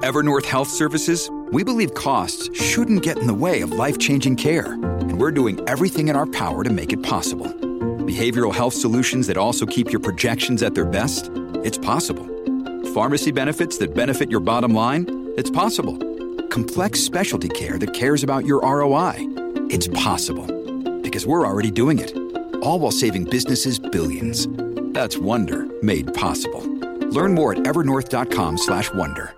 At Evernorth Health Services, we believe costs shouldn't get in the way of life-changing care, and we're doing everything in our power to make it possible. Behavioral health solutions that also keep your projections at their best? It's possible. Pharmacy benefits that benefit your bottom line? It's possible. Complex specialty care that cares about your ROI? It's possible. Because we're already doing it. All while saving businesses billions. That's Wonder made possible. Learn more at evernorth.com/wonder.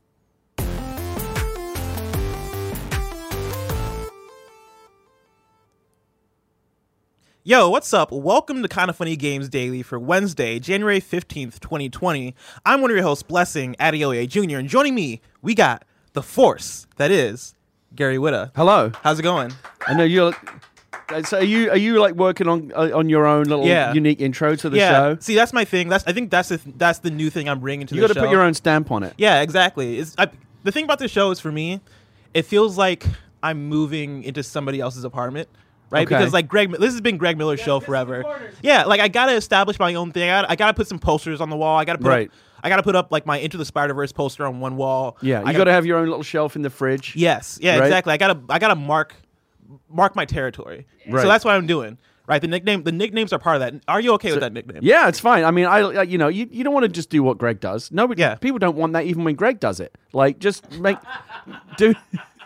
Yo, what's up? Welcome to Kinda Funny Games Daily for Wednesday, January 15th, 2020. I'm one of your hosts, Blessing Adeoye Jr., and joining me, we got the force that is Gary Whitta. Hello. How's it going? I know you're. So are you like working on your own little unique intro to the show? See, that's my thing. I think that's the new thing I'm bringing to the show. You got to put your own stamp on it. Yeah, exactly. The thing about this show is, for me, it feels like I'm moving into somebody else's apartment. Right, okay. Because like this has been Greg Miller's show forever. Yeah, like I gotta establish my own thing. I gotta put some posters on the wall. I gotta put up like my Into the Spider-Verse poster on one wall. Yeah, you gotta have your own little shelf in the fridge. Yes, yeah, right? Exactly. I gotta mark my territory. Right. So that's what I'm doing. Right, the nicknames are part of that. Are you okay with that nickname? Yeah, it's fine. I mean, you don't want to just do what Greg does. People don't want that even when Greg does it. Like, just do.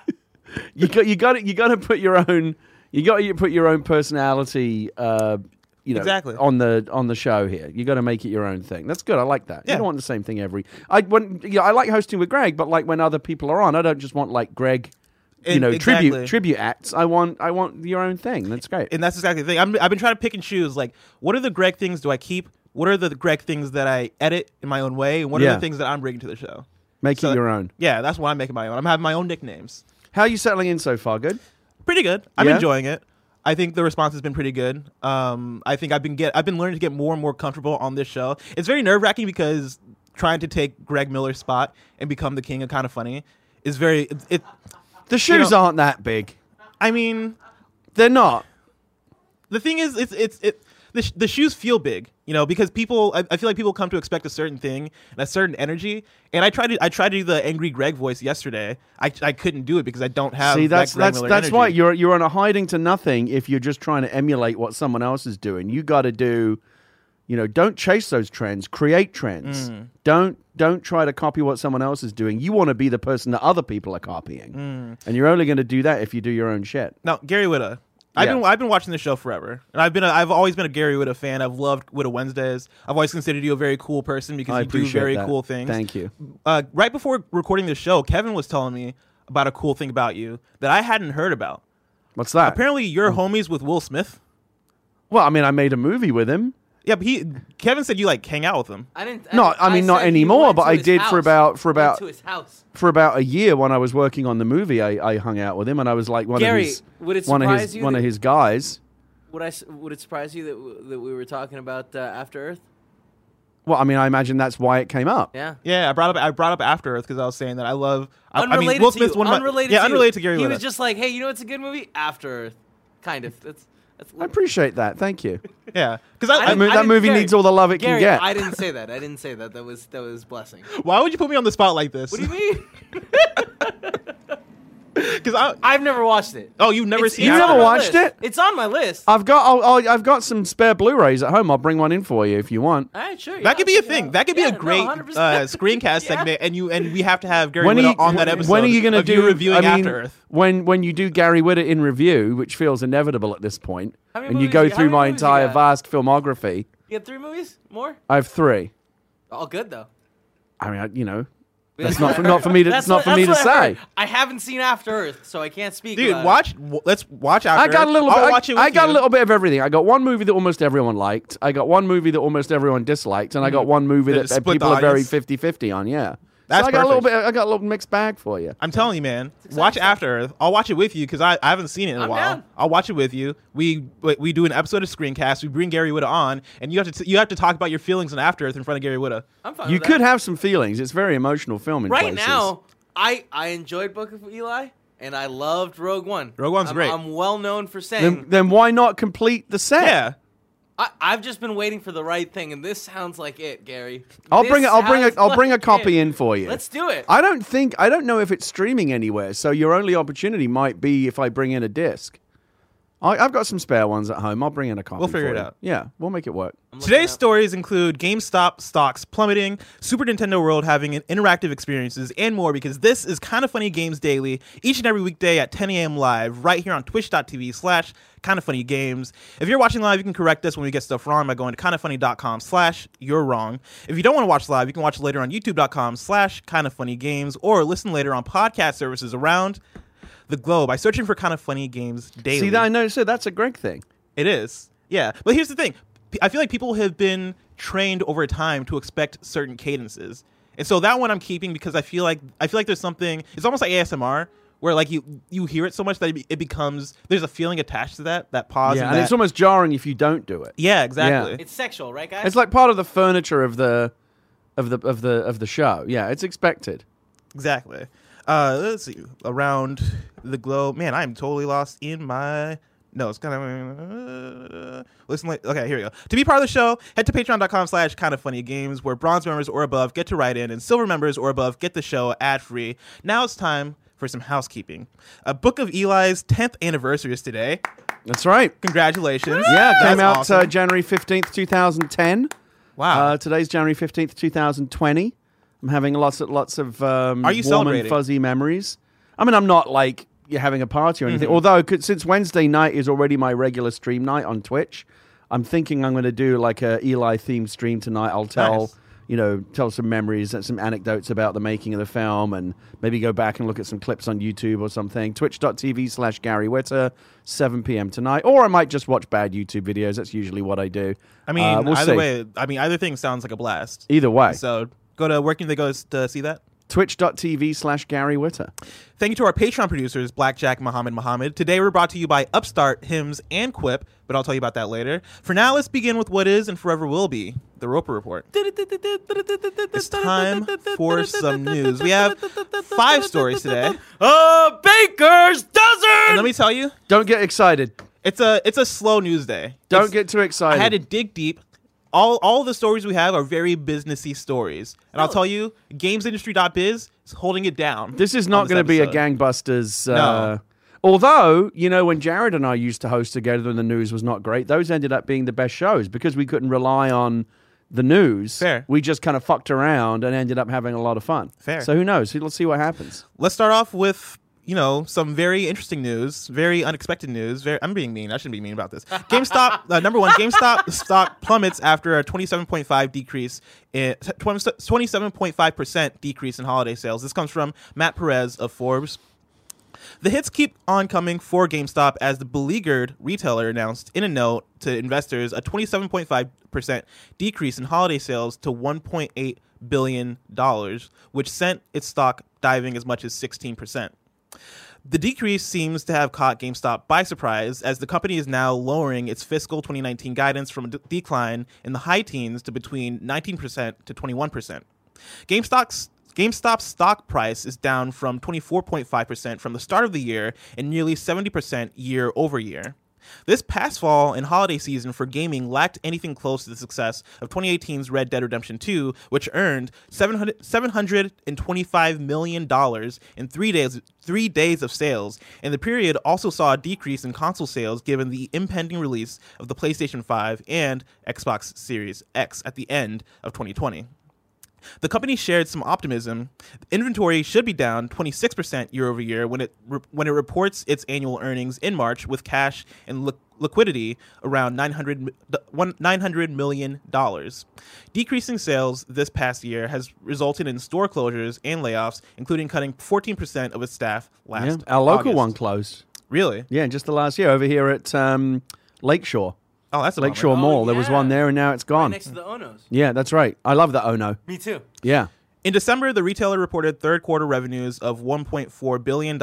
You got to put your own. You got to put your own personality, exactly. on the show here. You got to make it your own thing. That's good. I like that. Yeah. You don't want the same thing I like hosting with Greg, but like when other people are on, I don't just want like Greg, exactly. tribute acts. I want your own thing. That's great. And that's exactly the thing. I've been trying to pick and choose. Like, what are the Greg things do I keep? What are the Greg things that I edit in my own way? And what are the things that I'm bringing to the show? Make it your own. Yeah, that's what I'm making my own. I'm having my own nicknames. How are you settling in so far? Good. Pretty good. I'm enjoying it. I think the response has been pretty good. I think I've been learning to get more and more comfortable on this show. It's very nerve-wracking because trying to take Greg Miller's spot and become the king of Kinda Funny is very. The shoes aren't that big. I mean, they're not. The thing is, the shoes feel big, because people. I feel like people come to expect a certain thing and a certain energy. And I tried to do the angry Greg voice yesterday. I couldn't do it because I don't have. See, that's energy. why you're on a hiding to nothing if you're just trying to emulate what someone else is doing. You got to do, don't chase those trends. Create trends. Don't try to copy what someone else is doing. You want to be the person that other people are copying, and you're only going to do that if you do your own shit. Now, Gary Whitta. I've been watching this show forever, and I've always been a Gary Whitta fan. I've loved Whitta Wednesdays. I've always considered you a very cool person because you do very cool things. Thank you. Right before recording this show, Kevin was telling me about a cool thing about you that I hadn't heard about. What's that? Apparently, you're homies with Will Smith. Well, I mean, I made a movie with him. Yeah, but Kevin said you like hang out with him. Not anymore, but I did for about to his house. For about a year when I was working on the movie. I hung out with him, and I was like one of his guys. Would it surprise you that we were talking about After Earth? Well, I mean, I imagine that's why it came up. Yeah. I brought up After Earth because I was saying that I love. Unrelated Will to Smith's you. one of my, unrelated to Gary Whitta. He was just like, hey, it's a good movie? After Earth, kind of. I appreciate that. Thank you. Yeah, because that movie needs all the love it can get. I didn't say that. That was Blessing. Why would you put me on the spot like this? What do you mean? Because I've never watched it. Oh, you've never seen it? You never watched it? It's on my list. I've got some spare Blu-rays at home. I'll bring one in for you if you want. All right, sure. That could be a thing. That could be a great screencast segment, and we have to have Gary Whitta on that episode. When are you going to do reviewing After Earth? When you do Gary Whitta in review, which feels inevitable at this point, and you go through my entire vast filmography. You have 3 movies? More? I have 3. All good though. I mean, that's not for me to. It's not for me to say. I haven't seen After Earth, so I can't speak. Dude, let's watch After Earth. I got a little bit of everything. I got one movie that almost everyone liked. I got one movie that almost everyone disliked, and I got one movie that people are very 50-50 on. Yeah. That's so I got a little mixed bag for you. I'm telling you, man. Watch After Earth. I'll watch it with you because I haven't seen it in a while. Down. I'll watch it with you. We do an episode of Screencast. We bring Gary Whitta on, and you have to talk about your feelings on After Earth in front of Gary Whitta. I'm fine. You could have some feelings. It's very emotional film in places. Right now, I enjoyed Book of Eli, and I loved Rogue One. Rogue One's great. I'm well known for saying. Then why not complete the set? Yeah. I've just been waiting for the right thing, and this sounds like it, Gary. I'll bring a copy in for you. Let's do it. I don't know if it's streaming anywhere, so your only opportunity might be if I bring in a disc. I've got some spare ones at home. I'll bring in a copy. We'll figure for it you. out. Yeah, we'll make it work. Today's stories include GameStop stocks plummeting, Super Nintendo World having interactive experiences, and more, because this is Kinda Funny Games Daily, each and every weekday at 10 a.m. live, right here on twitch.tv/KindaFunnyGames. If you're watching live, you can correct us when we get stuff wrong by going to kindafunny.com/you're wrong. If you don't want to watch live, you can watch it later on youtube.com/KindaFunnyGames, or listen later on podcast services around the globe by searching for Kinda Funny Games Daily. See, I know, so that's a Greg thing. It is. Yeah. But here's the thing. I feel like people have been trained over time to expect certain cadences. And so that one I'm keeping because I feel like there's something, it's almost like ASMR, where like you hear it so much that it becomes, there's a feeling attached to that pause. Yeah, and it's almost jarring if you don't do it. Yeah, exactly. Yeah. It's sexual, right, guys? It's like part of the furniture of the show. Yeah, it's expected. Exactly. Let's see. Around the globe. Man, I'm totally lost in my... No, it's kind of... listen. Okay, here we go. To be part of the show, head to patreon.com/KindaFunnyGames, where bronze members or above get to write in, and silver members or above get the show ad-free. Now it's time for some housekeeping. Book of Eli's 10th anniversary is today. That's right. Congratulations. Yeah, it came out awesome. January 15th, 2010. Wow. Today's January 15th, 2020. I'm having lots of Are you warm and celebrating? fuzzy memories. I mean, I'm not like you're having a party or anything. Although, since Wednesday night is already my regular stream night on Twitch, I'm thinking I'm going to do like a Eli themed stream tonight. I'll tell some memories and some anecdotes about the making of the film, and maybe go back and look at some clips on YouTube or something. Twitch.tv/Gary Witter, 7 p.m. tonight. Or I might just watch bad YouTube videos. That's usually what I do. I mean, we'll either see. way, either thing sounds like a blast. Either way. So where can they go to see that? Twitch.tv/Gary Witter. Thank you to our Patreon producers, Blackjack, Muhammad. Today we're brought to you by Upstart, Hims, and Quip, but I'll tell you about that later. For now, let's begin with what is and forever will be the Roper Report. It's time for some news. We have 5 stories today. Baker's Dozen! And let me tell you, Don't get excited. it's a slow news day. Don't get too excited. I had to dig deep. All the stories we have are very businessy stories. And I'll tell you, gamesindustry.biz is holding it down. This is not going to be a gangbusters. No. Although, when Jared and I used to host together and the news was not great, those ended up being the best shows because we couldn't rely on the news. Fair. We just kind of fucked around and ended up having a lot of fun. Fair. So who knows? Let's see what happens. Let's start off with, some very interesting news, very unexpected news. I'm being mean. I shouldn't be mean about this. GameStop, number one, GameStop stock plummets after a 27.5% decrease in holiday sales. This comes from Matt Perez of Forbes. The hits keep on coming for GameStop as the beleaguered retailer announced in a note to investors a 27.5% decrease in holiday sales to $1.8 billion, which sent its stock diving as much as 16%. The decrease seems to have caught GameStop by surprise, as the company is now lowering its fiscal 2019 guidance from a decline in the high teens to between 19% to 21%. GameStop's stock price is down from 24.5% from the start of the year and nearly 70% year over year. This past fall and holiday season for gaming lacked anything close to the success of 2018's Red Dead Redemption 2, which earned $725 million in 3 days of sales, and the period also saw a decrease in console sales given the impending release of the PlayStation 5 and Xbox Series X at the end of 2020. The company shared some optimism. Inventory should be down 26% year over year when it reports its annual earnings in March, with cash and liquidity around $900 million. Decreasing sales this past year has resulted in store closures and layoffs, including cutting 14% of its staff last Our local August. one closed. Really? Yeah, just the last year over here at Lakeshore. Oh, that's a Lakeshore bummer. Mall. There was one there, and now it's gone. Right next to the Onos. Yeah, that's right. I love the Ono. Me too. Yeah. In December, the retailer reported third quarter revenues of $1.4 billion, a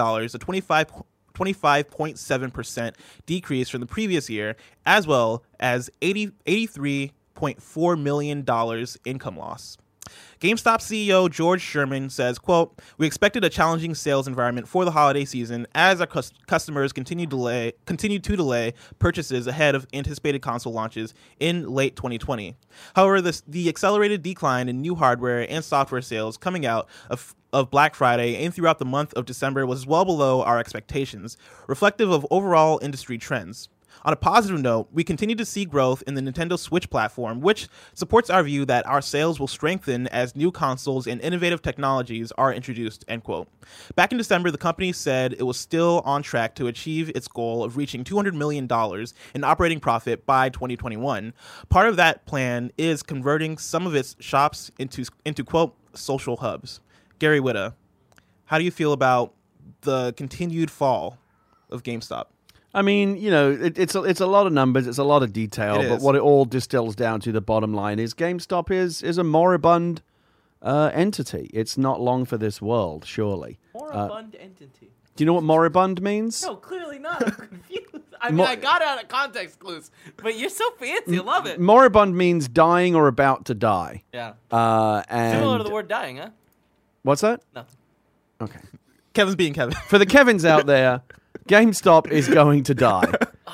25.7% decrease from the previous year, as well as $83.4 million income loss. GameStop CEO George Sherman says, quote, "We expected a challenging sales environment for the holiday season as our customers continued to delay purchases ahead of anticipated console launches in late 2020. However, the accelerated decline in new hardware and software sales coming out of Black Friday and throughout the month of December was well below our expectations, reflective of overall industry trends. On a positive note, we continue to see growth in the Nintendo Switch platform, which supports our view that our sales will strengthen as new consoles and innovative technologies are introduced," end quote. Back in December, the company said it was still on track to achieve its goal of reaching $200 million in operating profit by 2021. Part of that plan is converting some of its shops into quote, social hubs. Gary Whitta, how do you feel about the continued fall of GameStop? I mean, it's a lot of numbers, it's a lot of detail, but what it all distills down to, the bottom line is GameStop is a moribund entity. It's not long for this world, surely. Moribund entity. Do you know what moribund means? No, clearly not. I'm confused. I mean, I got it out of context clues, but you're so fancy. I love it. Moribund means dying or about to die. Yeah. And similar to the word dying, huh? What's that? Nothing. Okay. Kevin's being Kevin. For the Kevins out there, GameStop is going to die.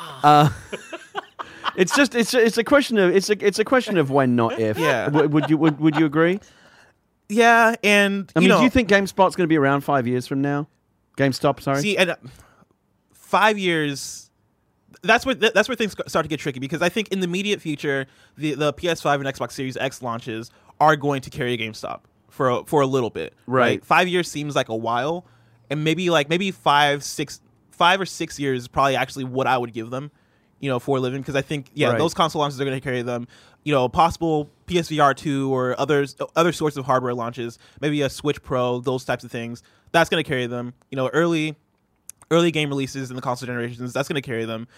It's a question of when, not if. Yeah. Would you agree? Yeah, and do you think GameSpot's going to be around 5 years from now? GameStop, sorry. See, and 5 years. That's where things start to get tricky, because I think in the immediate future, the PS5 and Xbox Series X launches are going to carry GameStop for a little bit. Right. 5 years seems like a while, and maybe 5 or 6 years is probably actually what I would give them, for a living, because I think those console launches are going to carry them. Possible PSVR 2 or other sorts of hardware launches, maybe a Switch Pro, those types of things. That's going to carry them. Early game releases in the console generations, that's going to carry them.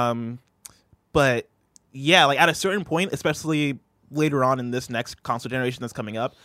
But yeah, at a certain point, especially later on in this next console generation that's coming up,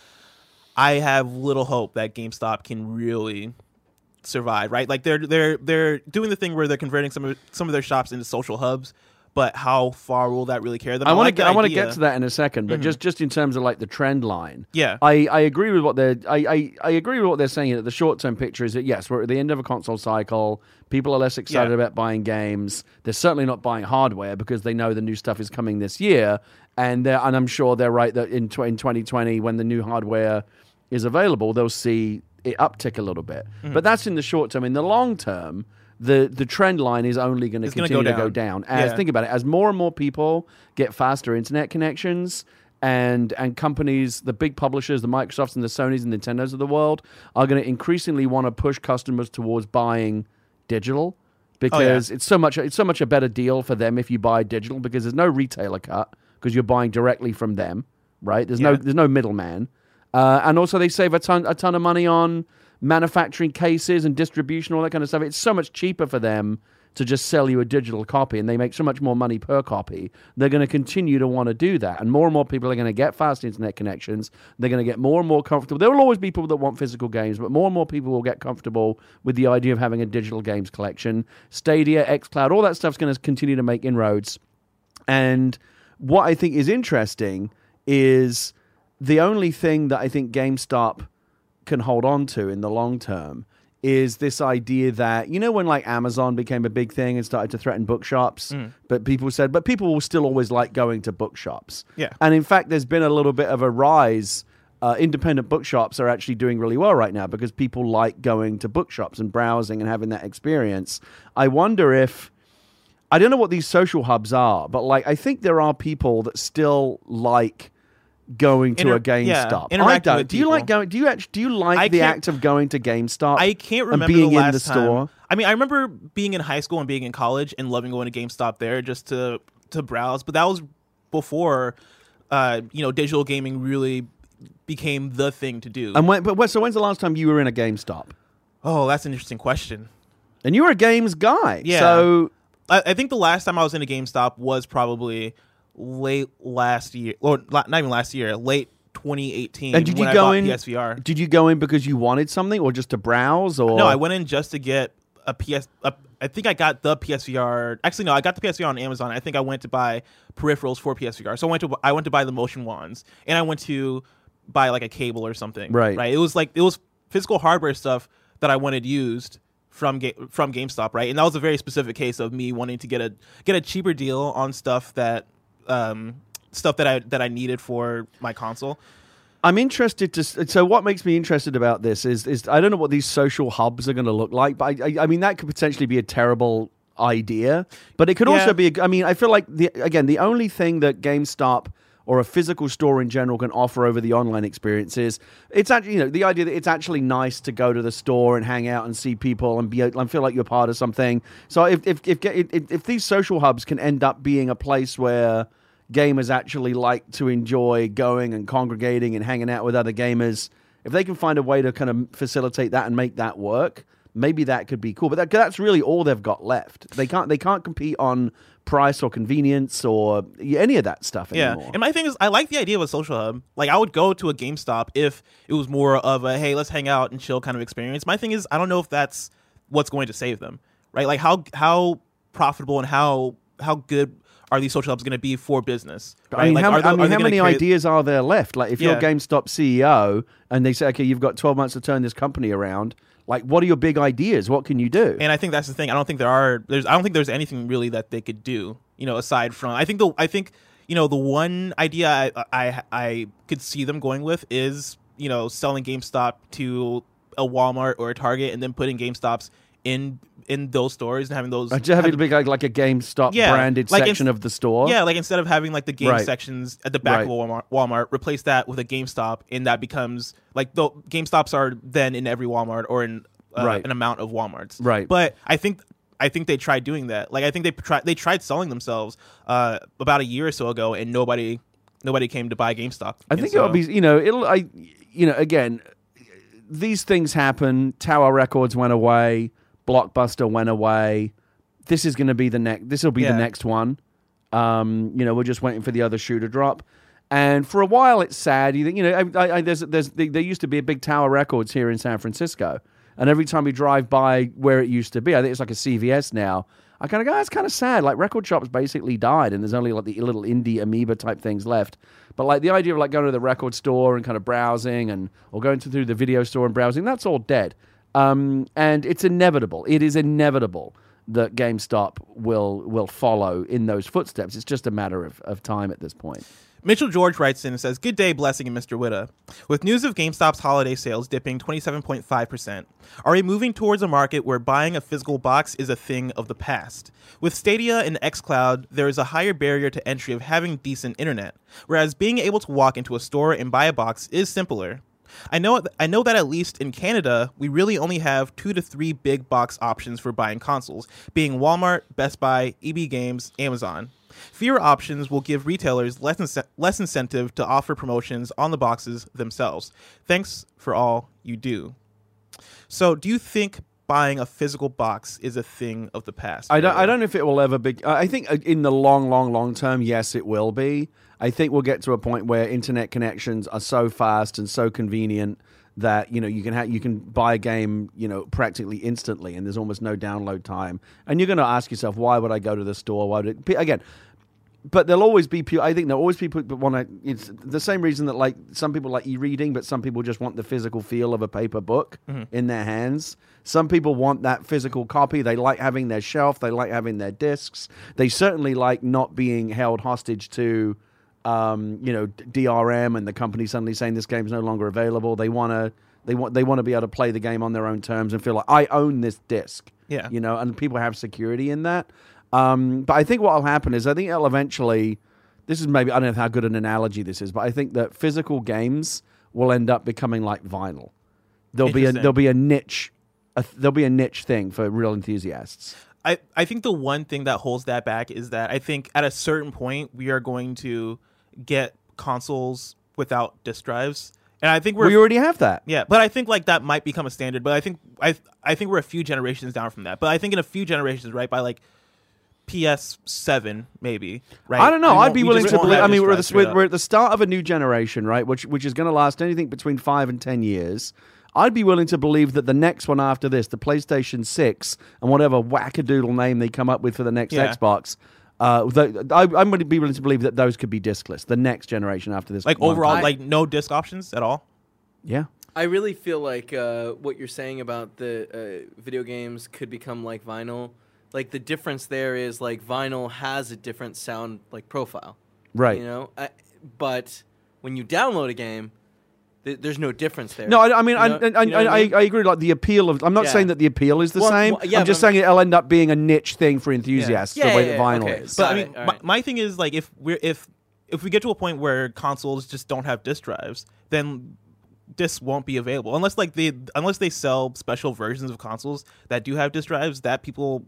I have little hope that GameStop can really survive, right? They're doing the thing where they're converting some of their shops into social hubs, but how far will that really carry them? I want to get to that in a second, but just in terms of the trend line, I agree with what they're I agree with what they're saying. That the short term picture is that yes, we're at the end of a console cycle. People are less excited about buying games. They're certainly not buying hardware because they know the new stuff is coming this year, and I'm sure they're right that in 2020, when the new hardware is available, they'll see it uptick a little bit. But that's in the short term. In the long term, the trend line is only going to continue to go down. Think about it, as more and more people get faster internet connections, and companies, the big publishers, the Microsofts and the Sonys and Nintendos of the world, are going to increasingly want to push customers towards buying digital, because it's so much a better deal for them if you buy digital, because there's no retailer cut, because you're buying directly from them, right? There's no middleman. And also they save a ton of money on manufacturing cases and distribution, all that kind of stuff. It's so much cheaper for them to just sell you a digital copy, and they make so much more money per copy. They're going to continue to want to do that, and more people are going to get fast internet connections. They're going to get more and more comfortable. There will always be people that want physical games, but more and more people will get comfortable with the idea of having a digital games collection. Stadia, xCloud, all that stuff's going to continue to make inroads. And what I think is interesting is the only thing that I think GameStop can hold on to in the long term is this idea that, when Amazon became a big thing and started to threaten bookshops, but people will still always like going to bookshops. Yeah. And in fact, there's been a little bit of a rise. Independent bookshops are actually doing really well right now because people like going to bookshops and browsing and having that experience. I wonder if, I don't know what these social hubs are, but I think there are people that still like going to a GameStop. I don't. Do you like going? Do you like the act of going to GameStop? I can't remember and being the last in the store. I mean, I remember being in high school and being in college and loving going to GameStop there just to browse. But that was before, digital gaming really became the thing to do. And so when's the last time you were in a GameStop? Oh, that's an interesting question. And you were a games guy. Yeah. So I think the last time I was in a GameStop was probably late last year, or not even last year, late 2018. And did you when go I bought in? PSVR. Did you go in because you wanted something, or just to browse? Or no, I went in just to get a PS. I think I got the PSVR. Actually, no, I got the PSVR on Amazon. I think I went to buy peripherals for PSVR. So I went to buy the motion wands, and I went to buy like a cable or something. Right. It was physical hardware stuff that I wanted used from GameStop, right? And that was a very specific case of me wanting to get a cheaper deal on stuff that I needed for my console. I'm interested to. So what makes me interested about this is I don't know what these social hubs are going to look like, but I mean that could potentially be a terrible idea, but it could also be. I mean, I feel like the only thing that GameStop or a physical store in general can offer over the online experience is it's actually the idea that it's actually nice to go to the store and hang out and see people and feel like you're part of something. So if these social hubs can end up being a place where gamers actually like to enjoy going and congregating and hanging out with other gamers, if they can find a way to kind of facilitate that and make that work, maybe that could be cool. But that's really all they've got left. They can't compete on price or convenience or any of that stuff anymore. Yeah, and my thing is, I like the idea of a social hub. Like, I would go to a GameStop if it was more of a, hey, let's hang out and chill kind of experience. My thing is, I don't know if that's what's going to save them, right? Like, how profitable and how good are these social hubs going to be for business? Right? I mean, like, how many ideas are there left? Like, if you're GameStop CEO and they say, okay, you've got 12 months to turn this company around, like, what are your big ideas? What can you do? And I think that's the thing. I don't think there's anything really that they could do, aside from, I think the one idea I could see them going with is, selling GameStop to a Walmart or a Target and then putting GameStops in those stores and having those having a big like a GameStop branded section of the store. Yeah, like instead of having like the game sections at the back of Walmart, replace that with a GameStop, and that becomes like the GameStops are then in every Walmart or in an amount of Walmarts. Right. But I think they tried doing that. Like, I think they tried selling themselves about a year or so ago, and nobody came to buy GameStop. I think it'll be again, these things happen. Tower Records went away. Blockbuster went away. This is going to be the next. This will be the next one. We're just waiting for the other shoe to drop. And for a while, it's sad. There used to be a big Tower Records here in San Francisco, and every time we drive by where it used to be, I think it's like a CVS now. I kind of go, it's kind of sad. Like, record shops basically died, and there's only like the little indie amoeba type things left. But like the idea of like going to the record store and kind of browsing or going through the video store and browsing, that's all dead. And it's inevitable. It is inevitable that GameStop will follow in those footsteps. It's just a matter of time at this point. Mitchell George writes in and says, "Good day, Blessing and Mr. Witta. With news of GameStop's holiday sales dipping 27.5%, are we moving towards a market where buying a physical box is a thing of the past? With Stadia and xCloud, there is a higher barrier to entry of having decent internet, whereas being able to walk into a store and buy a box is simpler. I know that at least in Canada, we really only have 2 to 3 big box options for buying consoles, being Walmart, Best Buy, EB Games, Amazon. Fewer options will give retailers less incentive to offer promotions on the boxes themselves. Thanks for all you do." So, do you think buying a physical box is a thing of the past? I don't know if it will ever be. I think in the long term, yes, it will be. I think we'll get to a point where internet connections are so fast and so convenient that you can buy a game practically instantly, and there's almost no download time. And you're going to ask yourself, why would I go to the store? Why would it again? But there'll always be people. I think there'll always be people that want to. It's the same reason that like some people like e-reading, but some people just want the physical feel of a paper book in their hands. Some people want that physical copy. They like having their shelf. They like having their discs. They certainly like not being held hostage to, DRM and the company suddenly saying this game is no longer available. They want to be able to play the game on their own terms and feel like I own this disc. Yeah, and people have security in that. But I think what will happen is I think it'll eventually. This is maybe I don't know how good an analogy this is, but I think that physical games will end up becoming like vinyl. There'll be a niche. There'll be a niche thing for real enthusiasts. I think the one thing that holds that back is that I think at a certain point we are going to get consoles without disk drives, and I think we already have that. Yeah, but I think like that might become a standard. But I think we're a few generations down from that. But I think in a few generations, right, by like PS7 maybe, right? I don't know. I'd be willing to believe. I mean, we're at the start of a new generation, right? Which is going to last anything between 5 and 10 years. I'd be willing to believe that the next one after this, the PlayStation 6 and whatever wackadoodle name they come up with for the next Xbox, I'm going to be willing to believe that those could be diskless. The next generation after this, like overall, like no disc options at all. Yeah. I really feel like what you're saying about the video games could become like vinyl. Like the difference there is like vinyl has a different sound like profile, Right. You know, but when you download a game, there's no difference there. No, I mean, I I agree. Like the appeal of, I'm not saying that the appeal is the same. Well, yeah, I'm just saying it'll end up being a niche thing for enthusiasts. The way that vinyl is. But I mean, my thing is like if we get to a point where consoles just don't have disc drives, then discs won't be available unless they sell special versions of consoles that do have disc drives that people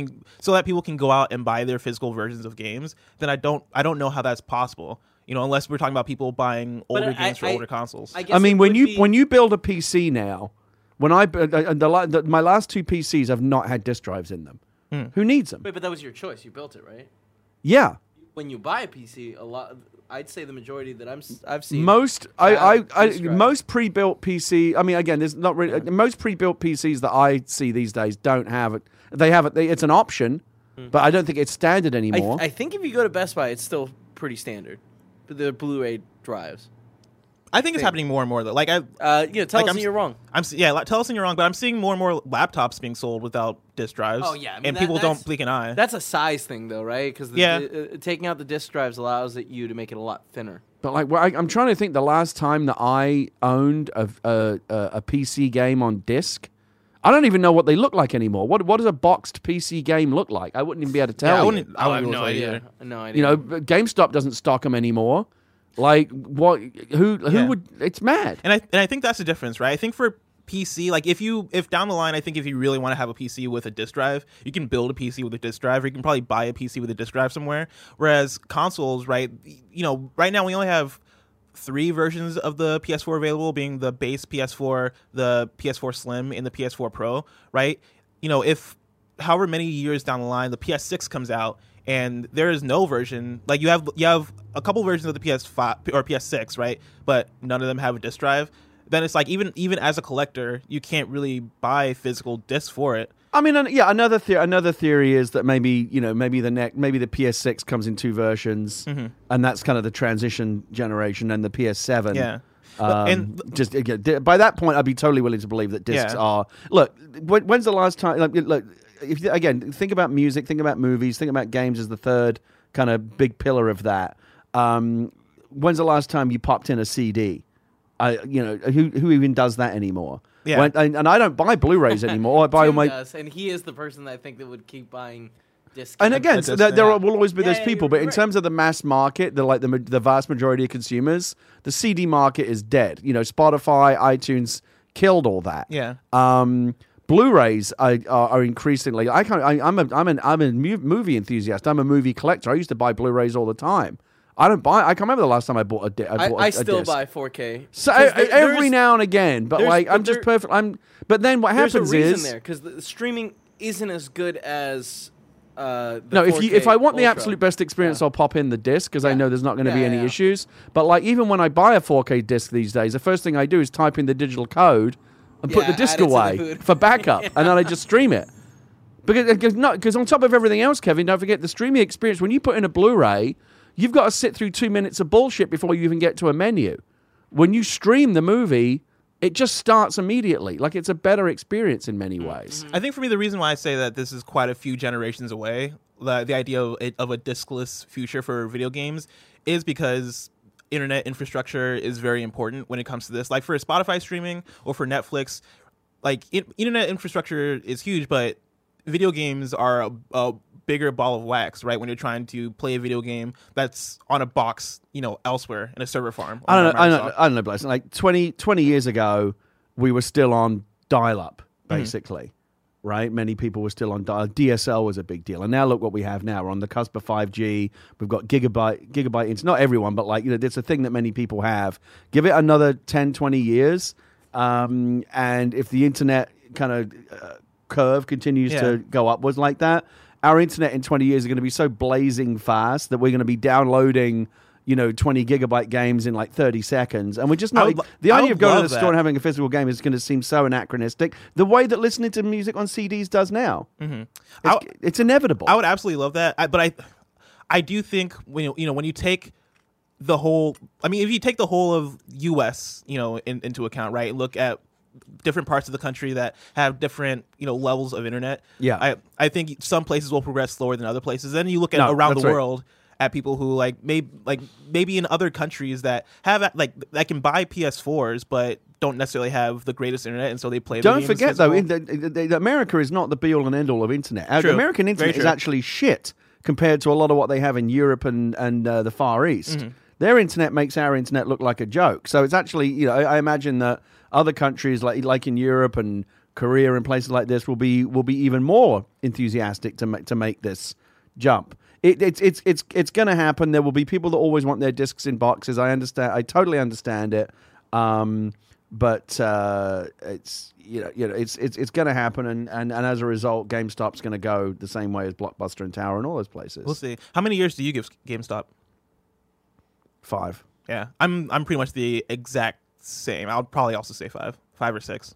can go out and buy their physical versions of games. Then I don't know how that's possible. You know, unless we're talking about people buying older games for older consoles. I mean, when you build a PC now, when my last 2 PCs have not had disc drives in them. Who needs them? Wait, but that was your choice. You built it, right? Yeah. When you buy a PC, I'd say the majority that I've seen most pre-built PC. I mean, again, there's not really most pre-built PCs that I see these days don't have it. They have it. It's an option, but I don't think it's standard anymore. I think if you go to Best Buy, it's still pretty standard. The Blu-ray drives. I think it's happening more and more though. Like tell us when you're wrong. Tell us when you're wrong. But I'm seeing more and more laptops being sold without disc drives. Oh yeah, I mean, and people don't blink an eye. That's a size thing though, right? Because taking out the disc drives allows you to make it a lot thinner. But like, I'm trying to think the last time that I owned a PC game on disc. I don't even know what they look like anymore. What does a boxed PC game look like? I wouldn't even be able to tell. I have no idea. No idea. You know, GameStop doesn't stock them anymore. Like what? Who would? It's mad. And I think that's the difference, right? I think for PC, like if down the line, I think if you really want to have a PC with a disk drive, you can build a PC with a disk drive, or you can probably buy a PC with a disk drive somewhere. Whereas consoles, right? You know, right now we only have 3 versions of the PS4 available, being the base PS4, the PS4 Slim, and the PS4 Pro, right? You know, if however many years down the line the PS6 comes out and there is no version, like you have a couple versions of the PS5 or PS6, right? But none of them have a disc drive. Then it's like even as a collector, you can't really buy physical discs for it. I mean, another theory is that maybe the PS6 comes in 2 versions, and that's kind of the transition generation, and the PS7. Yeah. Just again, by that point, I'd be totally willing to believe that discs are. Look, when's the last time? Look, if again, think about music, think about movies, think about games as the third kind of big pillar of that. When's the last time you popped in a CD? Who even does that anymore? Yeah. And I don't buy Blu-rays anymore. I buy all my. Does, and he is the person that I think that would keep buying discs. And again, there will always be those people, but in terms of the mass market, the vast majority of consumers, the CD market is dead. You know, Spotify, iTunes killed all that. Yeah. Blu-rays are increasingly. I'm a movie enthusiast. I'm a movie collector. I used to buy Blu-rays all the time. I can't remember the last time I bought a disc. I still buy 4K. So every now and again, but I'm just perfect. But then what happens there's a reason is there because the streaming isn't as good as. If I want the absolute best experience, I'll pop in the disc because I know there's not going to be any issues. But like even when I buy a 4K disc these days, the first thing I do is type in the digital code and put the disc away for backup, and then I just stream it. Because on top of everything else, Kevin, don't forget the streaming experience. When you put in a Blu-ray, you've got to sit through 2 minutes of bullshit before you even get to a menu. When you stream the movie, it just starts immediately. Like it's a better experience in many ways. I think for me, the reason why I say that this is quite a few generations away, the idea of a discless future for video games, is because internet infrastructure is very important when it comes to this. Like for Spotify streaming or for Netflix, like internet infrastructure is huge, but video games are a bigger ball of wax, right? When you're trying to play a video game that's on a box, elsewhere in a server farm. I don't know, Blaise. Like 20 years ago, we were still on dial-up, basically, right? Many people were still on dial. DSL was a big deal, and now look what we have now. We're on the cusp of 5G. We've got gigabyte. It's not everyone, but it's a thing that many people have. Give it another 10, 20 years, and if the internet kind of curve continues to go upwards like that, our internet in 20 years is going to be so blazing fast that we're going to be downloading, 20 gigabyte games in like 30 seconds. And we're just not... The idea of going to the store and having a physical game is going to seem so anachronistic. The way that listening to music on CDs does now. It's inevitable. I would absolutely love that. I do think when you take the whole, I mean, if you take the whole of U.S. Into account, right? Look at different parts of the country that have different levels of internet. Yeah, I think some places will progress slower than other places. Then you look at around the world at people who maybe in other countries that have that can buy PS4s but don't necessarily have the greatest internet, and so they play. Don't forget though, America is not the be all and end all of internet. American internet is actually shit compared to a lot of what they have in Europe and the Far East. Mm-hmm. Their internet makes our internet look like a joke. So it's actually, I imagine that other countries like in Europe and Korea and places like this will be even more enthusiastic to make this jump. It's going to happen. There will be people that always want their discs in boxes. I understand. I totally understand it. But it's it's going to happen, and as a result, GameStop's going to go the same way as Blockbuster and Tower and all those places. We'll see. How many years do you give GameStop? 5. Yeah, I'm pretty much the exact same. I'll probably also say 5 or 6.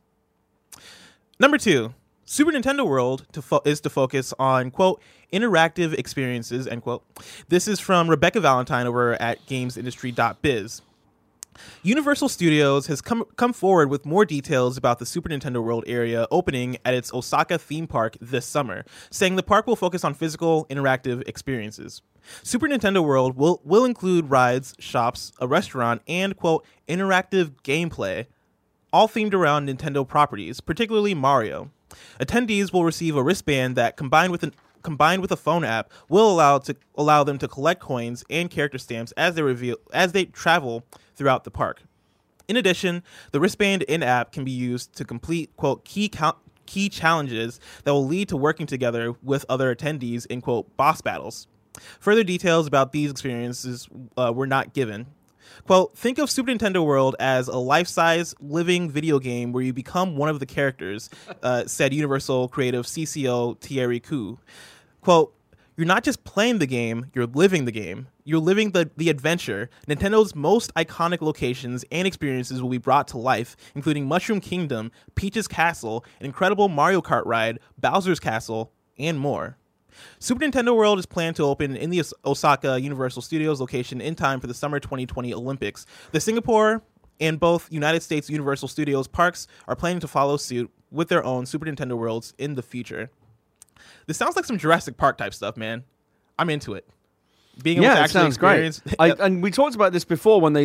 Number 2, Super Nintendo World is to focus on, quote, interactive experiences, end quote. This is from Rebecca Valentine over at gamesindustry.biz. Universal Studios has come forward with more details about the Super Nintendo World area opening at its Osaka theme park this summer, saying the park will focus on physical, interactive experiences. Super Nintendo World will include rides, shops, a restaurant, and, quote, interactive gameplay, all themed around Nintendo properties, particularly Mario. Attendees will receive a wristband that, combined with a phone app, will allow them to collect coins and character stamps as they travel throughout the park. In addition, the wristband and app can be used to complete, quote, key challenges that will lead to working together with other attendees in, quote, boss battles. Further details about these experiences were not given. Quote, think of Super Nintendo World as a life-size living video game where you become one of the characters, said Universal creative CCO Thierry Coup. Quote, you're not just playing the game, you're living the game. You're living the adventure. Nintendo's most iconic locations and experiences will be brought to life, including Mushroom Kingdom, Peach's Castle, an incredible Mario Kart ride, Bowser's Castle, and more. Super Nintendo World is planned to open in the Osaka Universal Studios location in time for the summer 2020 Olympics. The Singapore and both United States Universal Studios parks are planning to follow suit with their own Super Nintendo Worlds in the future. This sounds like some Jurassic Park type stuff, man. I'm into it. Being able to actually experience. Great. And we talked about this before when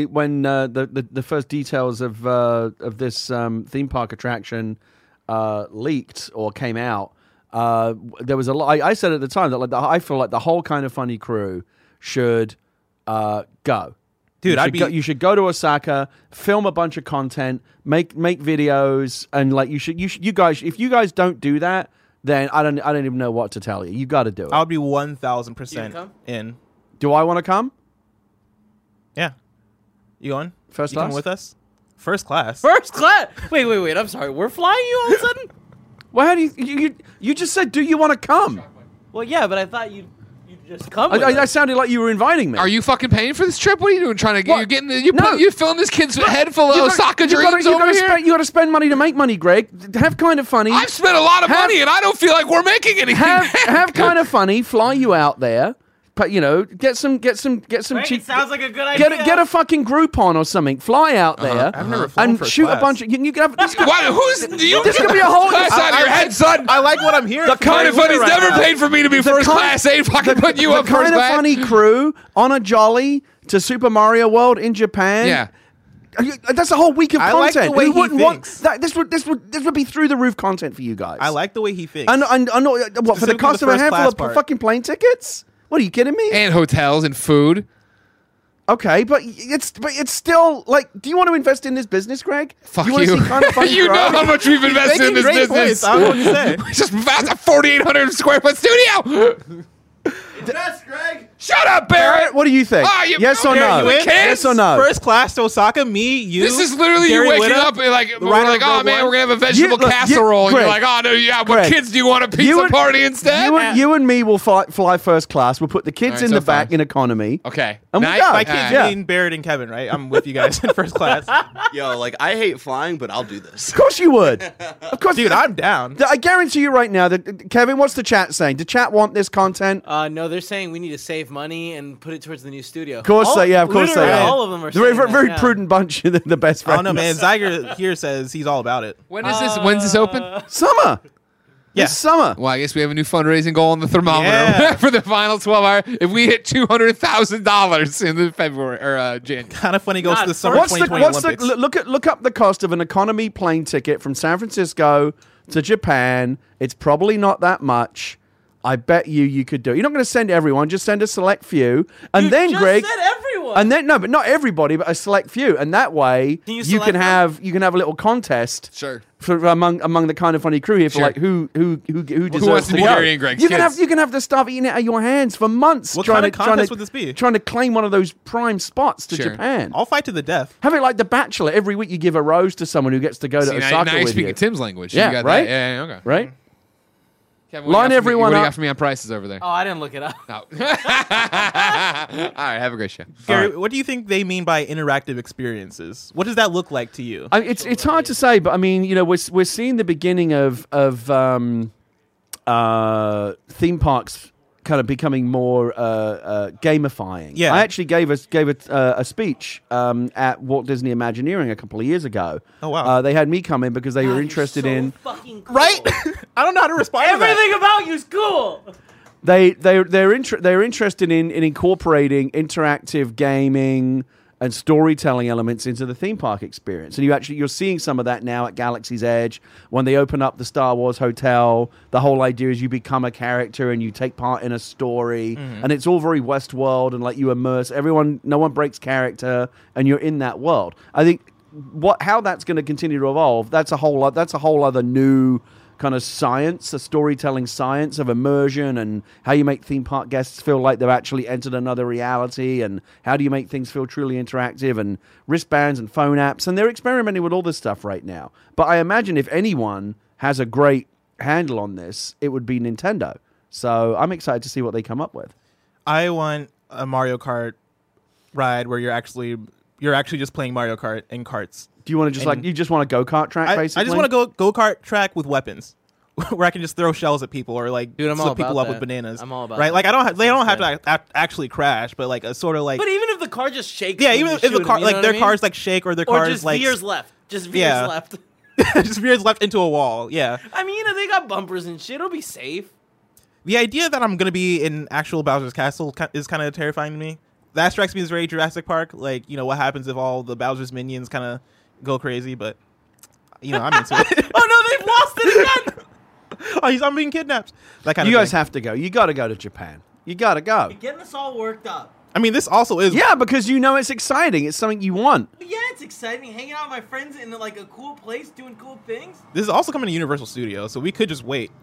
the first details of this theme park attraction leaked or came out. There was a lot. I said at the time that I feel like the whole Kind of Funny crew should go. Dude, you should go to Osaka, film a bunch of content, make videos, and you guys. If you guys don't do that, then I don't even know what to tell you. You got to do it. I'll be 1,000% in. Do I want to come? Yeah. You going? First class? You coming with us? First class. First class? Wait. I'm sorry. We're flying you all of a sudden? Well, how do you just said, do you want to come? Well, yeah, but I thought you'd just come. I sounded like you were inviting me. Are you fucking paying for this trip? What are you doing? Trying to get you filling this kid's head full of Osaka dreams over here? You got to spend money to make money, Greg. Have Kind of Funny. I've spent a lot of money, and I don't feel like we're making anything. Have Kind of Funny. Fly you out there. But get some Greg, cheap. It sounds like a good idea. Get a fucking Groupon or something. Fly out there I've never flown and shoot a bunch of. You can have this. This could be a whole class out of your head, son. I like what I'm hearing. The Kind of Funny's never paid for me to be first class. They ain't fucking putting you up first class. The Kind of Funny crew on a jolly to Super Mario World in Japan. Yeah. That's a whole week of content. I like the way he thinks. This would be through the roof content for you guys. I like the way he thinks. And what, for the cost of a handful of fucking plane tickets? What, are you kidding me? And hotels and food. Okay, but it's still like. Do you want to invest in this business, Greg? Fuck you. You know how much we've invested in this business. Points. I don't know what you say. That's a 4,800 square foot studio. Invest, Greg. Shut up, Barrett. What do you think? Yes or no? Yes or no? First class to Osaka, me, you. This is literally Gary you waking Whitta, up and we're like, oh man, we're gonna have a vegetable casserole. And you're like, oh no, yeah. What kids do you want a pizza party instead? You and me will fly first class. We'll put the kids in the back in economy. Okay. And Nice. we go. By kids, you mean Barrett and Kevin, right? I'm with you guys in first class. Yo, like I hate flying, but I'll do this. Of course you would. Of course, Dude, I'm down. I guarantee you right now that Kevin, what's the chat saying? Did chat want this content? No, they're saying we need to save money and put it towards the new studio. Of course, of course they literally are. all of them are They're a saying very that, prudent bunch. The best I friends. don't know, man. Zyger here says he's all about it. When is this? When's this open? Summer. Yeah. This summer. Well, I guess we have a new fundraising goal on the thermometer Yeah. for the final 12 hour. If we hit $200,000 in the February or January. Kind of funny goes to the summer What's the 2020 Olympics. look up the cost of an economy plane ticket from San Francisco to Japan? It's probably not that much. I bet you could do it. You're not going to send everyone, just send a select few. And then just Greg said everyone. And then but not everybody, but a select few. And that way you can have a little contest. Sure. For among the Kind of Funny crew here for Sure. like who deserves wants to be go. Gary and Greg's you can kids? have the stuff eaten out of your hands for months. What trying kind of to, contest trying to, would this be? Trying to claim one of those prime spots to Sure. Japan. I'll fight to the death. Have it like The Bachelor. Every week you give a rose to someone who gets to go to See, Osaka now you're with speaking you. Tim's language. Yeah, You got right? That. Yeah, okay. Right? Kevin, what do you Line got for me- everyone What do you up. got for me on prices over there? Oh, I didn't look it up. No. All right, have a great show. Gary, what do you think they mean by interactive experiences? What does that look like to you? It's hard to say, but I mean, we're seeing the beginning of theme parks kind of becoming more gamifying. Yeah. I actually gave a speech at Walt Disney Imagineering a couple of years ago. Oh, wow. They had me come in because they were God, interested you're so in. fucking cool. Right? I don't know how to respond to that. Everything about you's cool. They're interested in incorporating interactive gaming and storytelling elements into the theme park experience. And you're seeing some of that now at Galaxy's Edge when they open up the Star Wars Hotel. The whole idea is you become a character and you take part in a story, and it's all very Westworld and like you immerse everyone. No one breaks character, and you're in that world. I think how that's going to continue to evolve. That's a whole other new kind of science, a storytelling science of immersion and how you make theme park guests feel like they've actually entered another reality, and how do you make things feel truly interactive, and wristbands and phone apps. And they're experimenting with all this stuff right now. But I imagine if anyone has a great handle on this, it would be Nintendo. So I'm excited to see what they come up with. I want a Mario Kart ride where you're actually just playing Mario Kart in carts. Do you want to you just want a go-kart track, basically? I just want to go-kart track with weapons. Where I can just throw shells at people or like Dude, I'm all slip people about up with that. bananas. I'm all about right. that. Like they don't have Sounds to actually crash, but like a sort of like But even if the car just shakes, yeah, when even you if the shoot car him, you know like what their I mean? cars like shake or their or cars just like veers left, just veers Yeah. left. just veers left into a wall. Yeah. I mean, they got bumpers and shit. It'll be safe. The idea that I'm gonna be in actual Bowser's Castle is kind of terrifying to me. That strikes me as very Jurassic Park. Like, what happens if all the Bowser's minions kind of go crazy? But I'm into it. Oh no, they've lost it again. I'm being kidnapped. That kind You of guys thing. have to go. You got to go to Japan. You got to go. You're getting us all worked up. I mean, this also is. Yeah, because it's exciting. It's something you want. But yeah, it's exciting hanging out with my friends in like a cool place, doing cool things. This is also coming to Universal Studios, so we could just wait.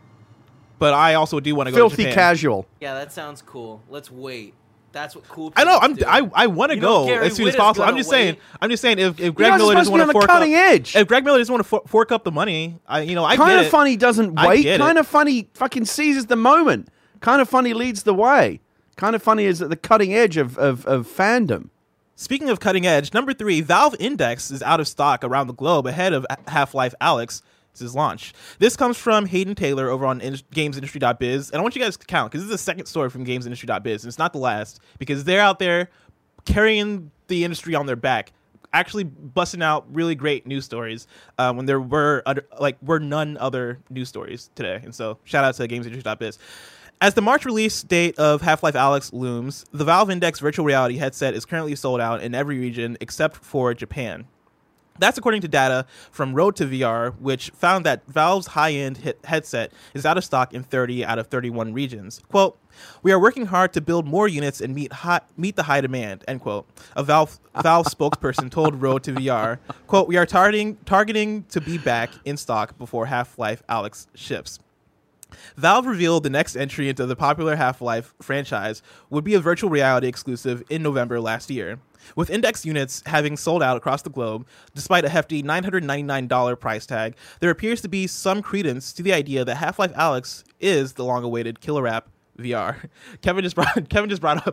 But I also do want to go to Filthy Japan. casual. Yeah, that sounds cool. Let's wait. That's what cool. I know. people do. I want to You know, go Gary as soon as Witt is possible. I'm gonna just saying. wait. I'm just saying. If Greg guys are Miller doesn't supposed to be want on to the fork cutting up, edge. if Greg Miller doesn't want to fork up the money, I Kind get of it. Funny doesn't I wait. get it. Kind of Funny fucking seizes the moment. Kind of Funny leads the way. Kind of Funny is at the cutting edge of fandom. Speaking of cutting edge, number 3, Valve Index is out of stock around the globe ahead of Half-Life Alyx's launch. This comes from Hayden Taylor over on GamesIndustry.biz, and I want you guys to count because this is the second story from GamesIndustry.biz, and it's not the last because they're out there carrying the industry on their back, actually busting out really great news stories when there were none other news stories today. And so shout out to GamesIndustry.biz. As the March release date of Half-Life Alyx looms, the Valve Index virtual reality headset is currently sold out in every region except for Japan. That's according to data from Road to VR, which found that Valve's high-end headset is out of stock in 30 out of 31 regions. Quote, "We are working hard to build more units and meet the high demand," end quote. A Valve spokesperson told Road to VR, quote, "We are targeting to be back in stock before Half-Life Alyx ships." Valve revealed the next entry into the popular Half-Life franchise would be a virtual reality exclusive in November last year. With Index units having sold out across the globe, despite a hefty $999 price tag, there appears to be some credence to the idea that Half-Life Alyx is the long-awaited killer app VR. Kevin just brought up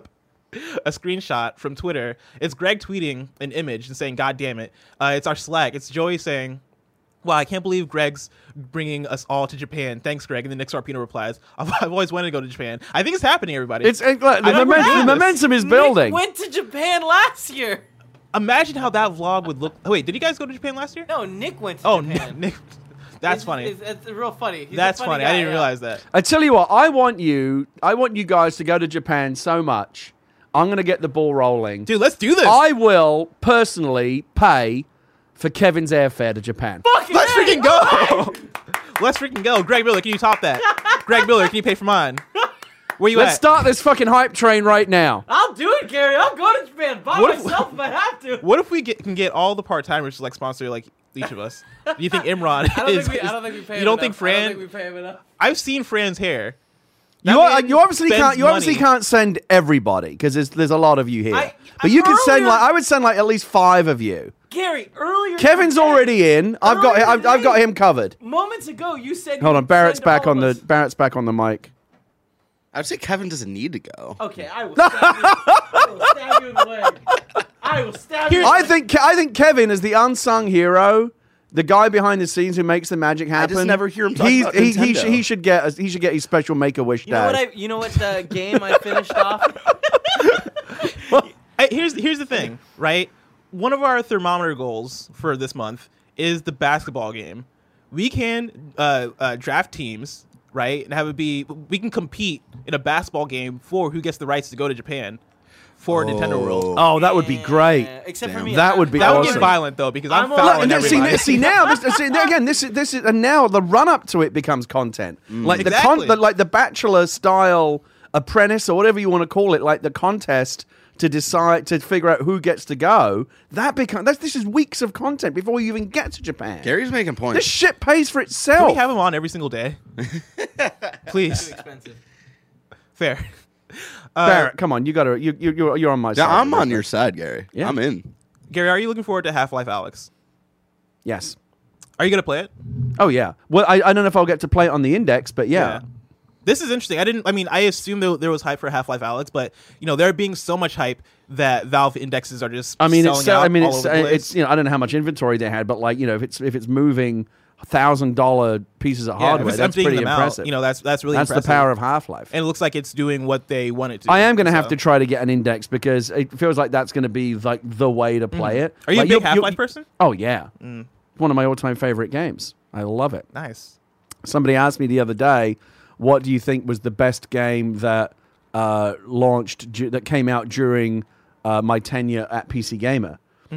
a screenshot from Twitter. It's Greg tweeting an image and saying, "God damn it." It's our Slack. It's Joey saying, "Wow, I can't believe Greg's bringing us all to Japan. Thanks, Greg." And then Nick Sarpino replies, "I've always wanted to go to Japan." I think it's happening, everybody. The momentum is building. Nick went to Japan last year. Imagine how that vlog would look. Oh, wait, did you guys go to Japan last year? No, Nick went to Japan. Nick. That's funny. It's real funny. He's That's a funny funny. guy, I didn't realize that. I tell you what, I want you guys to go to Japan so much. I'm going to get the ball rolling. Dude, let's do this. I will personally pay for Kevin's airfare to Japan. Let's freaking go. Let's freaking go. Greg Miller, can you top that? Greg Miller, can you pay for mine? Where you Let's at? start this fucking hype train right now. I'll do it, Gary. I'll go to Japan by myself if I have to. What if we can get all the part-timers to like sponsor like each of us? Do you think Imran I don't think we pay him You don't enough. think Fran? I don't think we pay him enough. I've seen Fran's hair. You obviously spends can't send everybody because there's a lot of you here. But you can send earlier- I would send like at least 5 of you. Gary, earlier Kevin's today- already in. I've got him covered. Moments ago, you said. Hold you on, would Barrett's send back all on of the us. Barrett's back on the mic. I'd say Kevin doesn't need to go. Okay, I will stab you. I will stab you in the leg. I will stab you. I think Kevin is the unsung hero, the guy behind the scenes who makes the magic happen. I just never hear him talk about Nintendo. He should get his special Make-A-Wish day. You know what game I finished off? Here's the thing, right? One of our thermometer goals for this month is the basketball game. We can draft teams, right, and have it be we can compete in a basketball game for who gets the rights to go to Japan for Nintendo World. Oh, that would be great. Except for me. That would be That would awesome. get violent though because I'm I'm fouling Look, everybody. see now, this is, and now the run up to it becomes content. Like Exactly. the Bachelor style apprentice or whatever you want to call it, like the contest to figure out who gets to go. This is weeks of content before you even get to Japan. Gary's making points. This shit pays for Can itself. we have him on every single day? Please. Expensive. Fair. Barrett, come on, you're on my side. Yeah, I'm on your side, Gary. Yeah. I'm in. Gary, are you looking forward to Half-Life Alyx? Yes. Are you going to play it? Oh yeah. Well, I don't know if I'll get to play it on the Index, but yeah. This is interesting. I assumed there was hype for Half-Life Alyx, but there being so much hype that Valve indexes are just selling out all over the place. It's I don't know how much inventory they had, but like if it's moving $1,000 pieces of hardware, that's pretty impressive. That's really that's impressive. the power of Half-Life. And it looks like it's doing what they want it to. I am going to have to try to get an Index because it feels like that's going to be like the way to play it. Are you like, a big Half-Life person? Oh yeah, one of my all-time favorite games. I love it. Nice. Somebody asked me the other day, what do you think was the best game that that came out during my tenure at PC Gamer?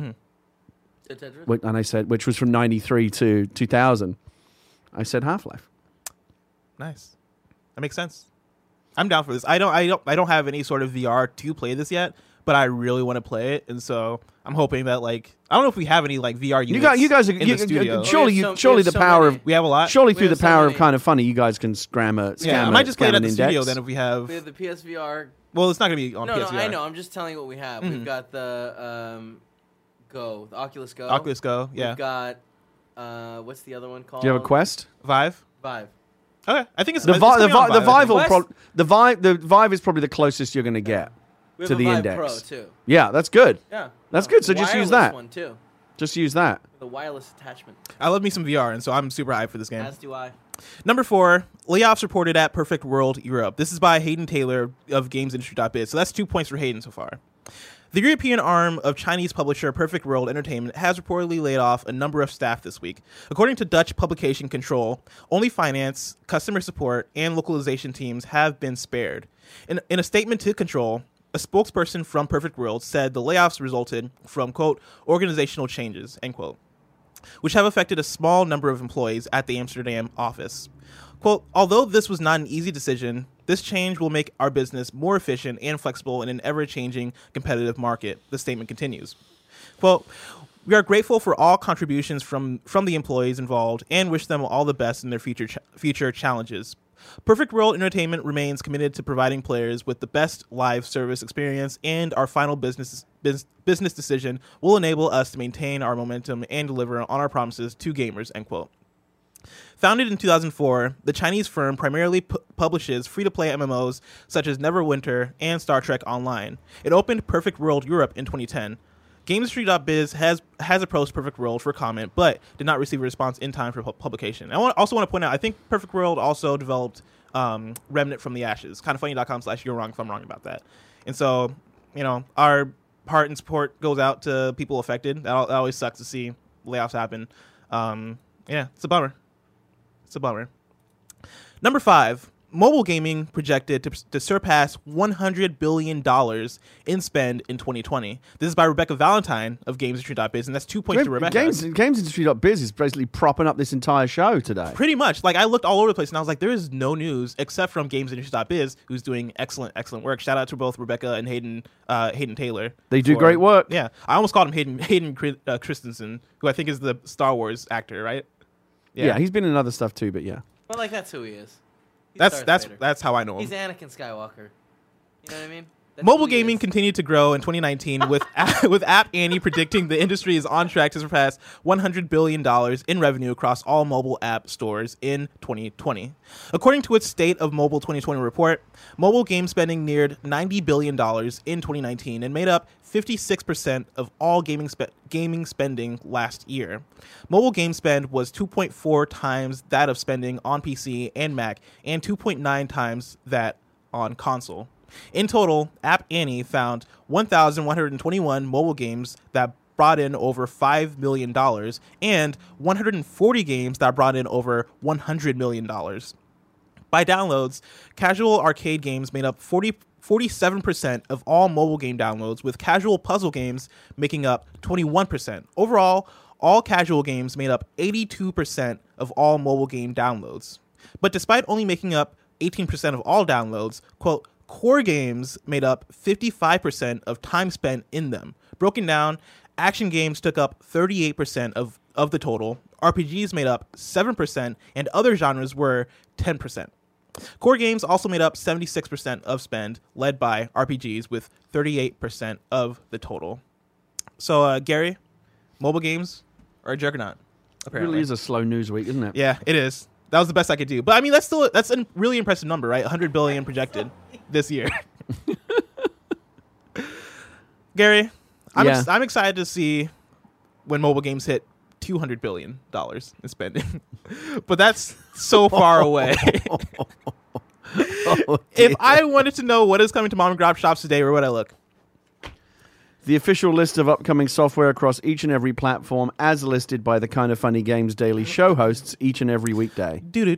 And I said, which was from 93 to 2000. I said Half-Life. Nice. That makes sense. I'm down for this. I don't have any sort of VR to play this yet, but I really want to play it, and so I'm hoping that I don't know if we have any VR units. You guys are in the studio. surely the power of we have a lot. Surely through the so power of many. Kind of Funny, you guys can scam I might just play it at the Index. studio then if we have. We have the PSVR. Well, it's not gonna be on No, PSVR. I know. I'm just telling you what we have. We've got the the Oculus Go. Oculus Go, yeah. We've got what's the other one called? Do you have a Quest? Vive. Vive. Okay, I think it's The it's gonna be on Vive I think. the Vive is probably the closest you're going to get We have to a the Vive Index. Pro too. Yeah, that's good. Yeah. That's good, so just use Wireless that. one too. Just use that. The wireless attachment. I love me some VR, and so I'm super hyped for this game. As do I. Number 4, layoffs reported at Perfect World Europe. This is by Hayden Taylor of GamesIndustry.biz. So that's 2 points for Hayden so far. The European arm of Chinese publisher Perfect World Entertainment has reportedly laid off a number of staff this week. According to Dutch publication Control, only finance, customer support, and localization teams have been spared. In a statement to Control, a spokesperson from Perfect World said the layoffs resulted from, quote, organizational changes, end quote, which have affected a small number of employees at the Amsterdam office. Quote, although this was not an easy decision, this change will make our business more efficient and flexible in an ever-changing competitive market, the statement continues. Quote, we are grateful for all contributions from the employees involved and wish them all the best in their future challenges. Perfect World Entertainment remains committed to providing players with the best live service experience, and our final business decision will enable us to maintain our momentum and deliver on our promises to gamers, end quote. Founded in 2004, the Chinese firm primarily publishes free-to-play MMOs such as Neverwinter and Star Trek Online. It opened Perfect World Europe in 2010. GameIndustry.biz has approached Perfect World for comment, but did not receive a response in time for publication. I also want to point out, I think Perfect World also developed Remnant from the Ashes. Kindoffunny.com/you're wrong if I'm wrong about that. And so, our heart and support goes out to people affected. That always sucks to see layoffs happen. It's a bummer. Number 5. Mobile gaming projected to surpass $100 billion in spend in 2020. This is by Rebecca Valentine of GamesIndustry.biz, and that's 2 points to Rebecca. GamesIndustry.biz is basically propping up this entire show today. Pretty much. Like, I looked all over the place, and I was like, there is no news except from GamesIndustry.biz, who's doing excellent work. Shout out to both Rebecca and Hayden Taylor. They do great work. Yeah. I almost called him Hayden Christensen, who I think is the Star Wars actor, right? Yeah, he's been in other stuff too, but yeah. But, like, that's who he is. That's how I know him. He's Anakin Skywalker. You know what I mean? Mobile gaming continued to grow in 2019 with App Annie predicting the industry is on track to surpass $100 billion in revenue across all mobile app stores in 2020. According to its State of Mobile 2020 report, mobile game spending neared $90 billion in 2019 and made up 56% of all gaming spending last year. Mobile game spend was 2.4 times that of spending on PC and Mac and 2.9 times that on console. In total, App Annie found 1,121 mobile games that brought in over $5 million and 140 games that brought in over $100 million. By downloads, casual arcade games made up 47% of all mobile game downloads, with casual puzzle games making up 21%. Overall, all casual games made up 82% of all mobile game downloads. But despite only making up 18% of all downloads, quote, core games made up 55% of time spent in them. Broken down, action games took up 38% of the total, RPGs made up 7%, and other genres were 10%. Core games also made up 76% of spend, led by RPGs with 38% of the total. So, Gary, mobile games are a juggernaut, apparently. It really is a slow news week, isn't it? Yeah, it is. That was the best I could do. But, I mean, that's a really impressive number, right? 100 billion projected this year. Gary, I'm excited to see when mobile games hit $200 billion in spending. But that's so far away. If I wanted to know what is coming to mom and grab shops today, where would I look? The official list of upcoming software across each and every platform as listed by the Kind of Funny Games Daily show hosts each and every weekday.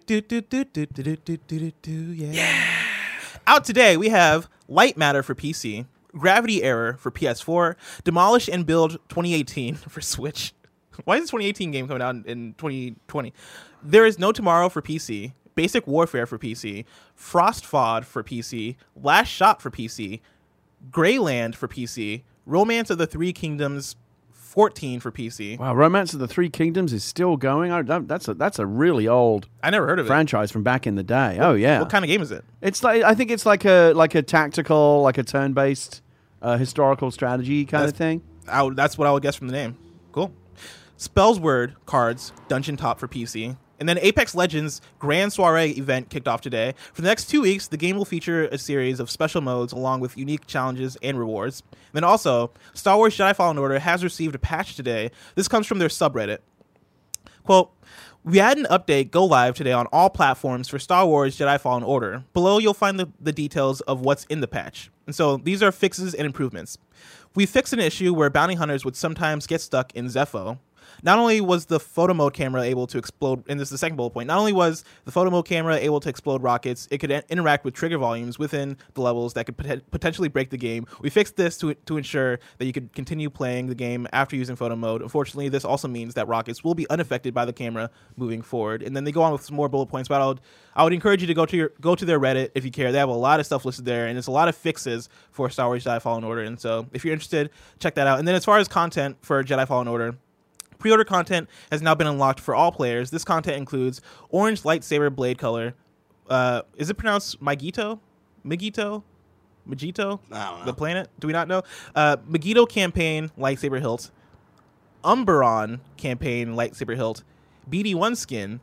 Yeah. Out today, we have Light Matter for PC, Gravity Error for PS4, Demolish and Build 2018 for Switch. Why is this 2018 game coming out in 2020? There is No Tomorrow for PC, Basic Warfare for PC, Frostfod for PC, Last Shot for PC, Greyland for PC, Romance of the Three Kingdoms 14 for PC. Wow, Romance of the Three Kingdoms is still going. That's a really old. I never heard of franchise from back in the day. Oh yeah. What kind of game is it? It's like, I think it's like a tactical, like a turn-based historical strategy kind of thing. That's what I would guess from the name. Cool. Spellsword cards Dungeon Top for PC. And then Apex Legends Grand Soiree event kicked off today. For the next 2 weeks, the game will feature a series of special modes along with unique challenges and rewards. And then also, Star Wars Jedi Fallen Order has received a patch today. This comes from their subreddit. Quote, we had an update go live today on all platforms for Star Wars Jedi Fallen Order. Below, you'll find the details of what's in the patch. And so these are fixes and improvements. We fixed an issue where bounty hunters would sometimes get stuck in Zepho. Not only was the photo mode camera able to explode, and this is the second bullet point, not only was the photo mode camera able to explode rockets, it could interact with trigger volumes within the levels that could potentially break the game. We fixed this to ensure that you could continue playing the game after using photo mode. Unfortunately, this also means that rockets will be unaffected by the camera moving forward. And then they go on with some more bullet points, but I would encourage you to go to their Reddit if you care. They have a lot of stuff listed there, and it's a lot of fixes for Star Wars Jedi Fallen Order. And so if you're interested, check that out. And then as far as content for Jedi Fallen Order, pre-order content has now been unlocked for all players. This content includes orange lightsaber blade color. Is it pronounced Magito? Magito? I don't know. The planet? Do we not know? Megiddo campaign lightsaber hilt. Umberon campaign lightsaber hilt. BD1 skin.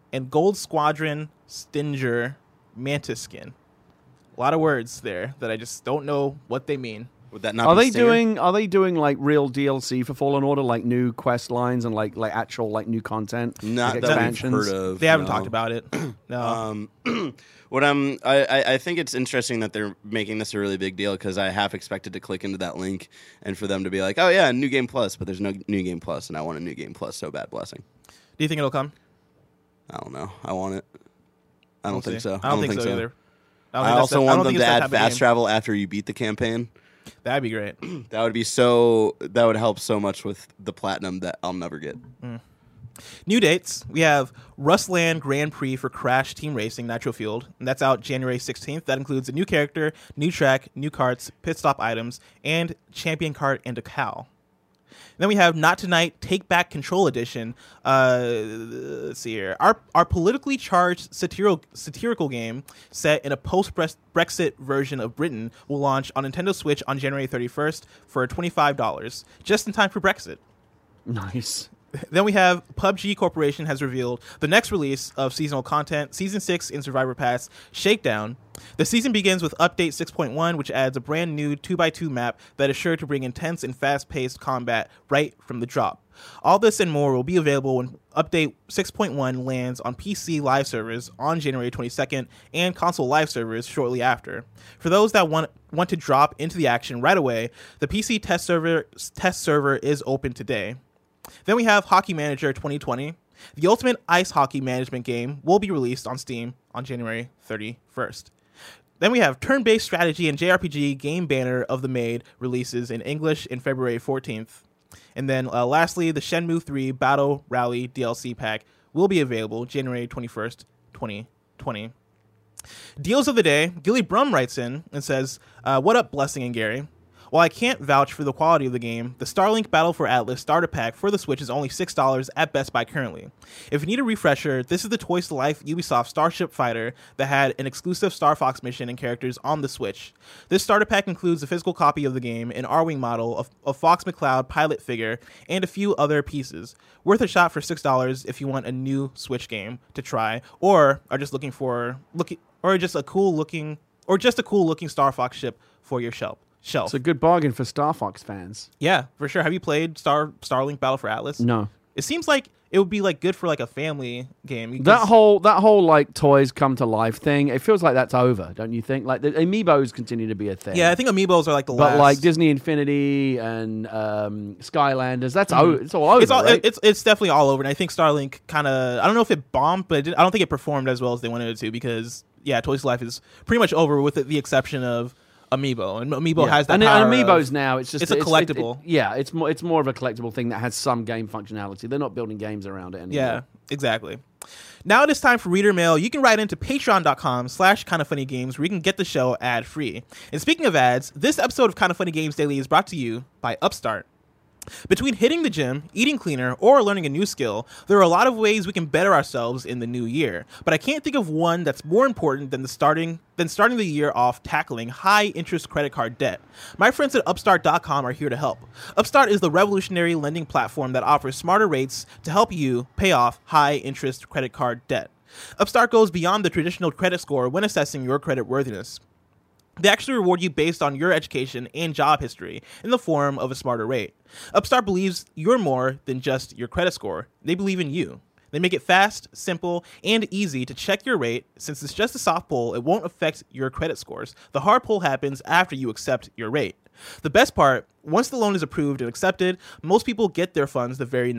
and Gold Squadron Stinger Mantis skin. A lot of words there that I just don't know what they mean. Would that not be Stinger? Are they doing like real DLC for Fallen Order, like new quest lines and like actual like new content? Not like that expansions? we've heard of. They haven't talked about it. No. I think it's interesting that they're making this a really big deal because I half expected to click into that link and for them to be like, oh yeah, New Game Plus, but there's no New Game Plus, and I want a New Game Plus so bad. Blessing. Do you think it'll come? I don't know. I want it. I don't think so. I don't think so either. I also want them to add fast travel after you beat the campaign. That'd be great. That would help so much with the platinum that I'll never get. New dates. We have Rustland Grand Prix for Crash Team Racing Nitro Fueled, and that's out January 16th. That includes a new character, new track, new karts, pit stop items, and champion kart and a cow. Then we have Not Tonight Take Back Control Edition. Let's see here. Our politically charged satirical game set in a post-Brexit version of Britain will launch on Nintendo Switch on January 31st for $25, just in time for Brexit. Nice. Then we have PUBG Corporation has revealed the next release of seasonal content, Season 6 in Survivor Pass, Shakedown. The season begins with Update 6.1, which adds a brand new 2x2 map that is sure to bring intense and fast-paced combat right from the drop. All this and more will be available when Update 6.1 lands on PC live servers on January 22nd and console live servers shortly after. For those that want to drop into the action right away, the PC test server is open today. Then we have Hockey Manager 2020. The ultimate ice hockey management game will be released on Steam on January 31st. Then we have turn-based strategy and JRPG game Banner of the Maid releases in English in February 14th. And then lastly, the Shenmue 3 Battle Rally DLC pack will be available January 21st, 2020. Deals of the day. Gilly Brum writes in and says, what up, Blessing and Gary? While I can't vouch for the quality of the game, the Starlink Battle for Atlas starter pack for the Switch is only $6 at Best Buy currently. If you need a refresher, this is the Toys to Life Ubisoft Starship Fighter that had an exclusive Star Fox mission and characters on the Switch. This starter pack includes a physical copy of the game, an R-Wing model, a Fox McCloud pilot figure, and a few other pieces. Worth a shot for $6 if you want a new Switch game to try, or are just looking for a cool looking Star Fox ship for your shelf. It's a good bargain for Star Fox fans. Yeah, for sure. Have you played Starlink Battle for Atlas? No. It seems like it would be like good for like a family game. That whole like toys come to life thing, it feels like that's over, don't you think? Like the amiibos continue to be a thing. Yeah, I think amiibos are like the last. But like Disney Infinity and Skylanders, that's it's all over. Right? It's definitely all over. And I think Starlink kind of, I don't know if it bombed, but I don't think it performed as well as they wanted it to because Toys to Life is pretty much over with the exception of Amiibo, and Amiibo has that. And Amiibos now, it's a collectible. It's more of a collectible thing that has some game functionality. They're not building games around it anymore. Yeah, exactly. Now it is time for reader mail. You can write into patreon.com/kindoffunnygames where you can get the show ad free. And speaking of ads, this episode of Kind of Funny Games Daily is brought to you by Upstart. Between hitting the gym, eating cleaner, or learning a new skill, there are a lot of ways we can better ourselves in the new year. But I can't think of one that's more important than starting the year off tackling high-interest credit card debt. My friends at Upstart.com are here to help. Upstart is the revolutionary lending platform that offers smarter rates to help you pay off high-interest credit card debt. Upstart goes beyond the traditional credit score when assessing your credit worthiness. They actually reward you based on your education and job history in the form of a smarter rate. Upstart believes you're more than just your credit score. They believe in you. They make it fast, simple, and easy to check your rate. Since it's just a soft pull, it won't affect your credit scores. The hard pull happens after you accept your rate. The best part, once the loan is approved and accepted, most people get their funds the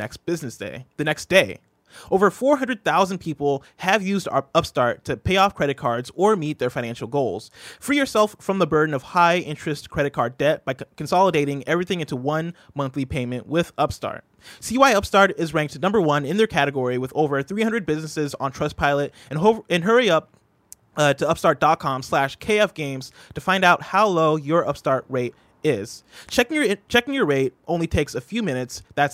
next day. Over 400,000 people have used Upstart to pay off credit cards or meet their financial goals. Free yourself from the burden of high-interest credit card debt by consolidating everything into one monthly payment with Upstart. See why Upstart is ranked number 1 in their category with over 300 businesses on Trustpilot, and hurry up to upstart.com/kfgames to find out how low your Upstart rate is. Checking your rate only takes a few minutes. That's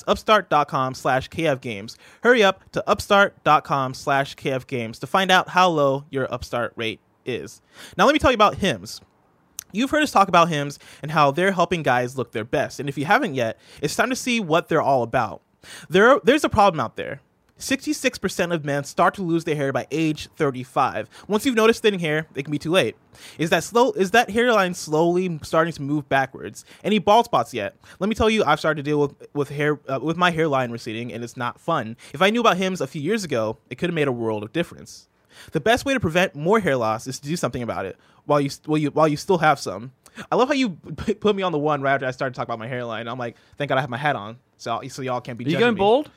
upstart.com/kfgames. Hurry up to upstart.com/kfgames to find out how low your Upstart rate is. Now let me tell you about Hims. You've heard us talk about Hims and how they're helping guys look their best. And if you haven't yet, it's time to see what they're all about. There's a problem out there. 66% of men start to lose their hair by age 35. Once you've noticed thinning hair, it can be too late. Is that hairline slowly starting to move backwards? Any bald spots yet? Let me tell you, I've started to deal with my hairline receding, and it's not fun. If I knew about Hims a few years ago, it could have made a world of difference. The best way to prevent more hair loss is to do something about it while you still have some. I love how you put me on the one right after I started talking about my hairline. I'm like, thank God I have my hat on, so y'all can't be judging me. Are you going bald?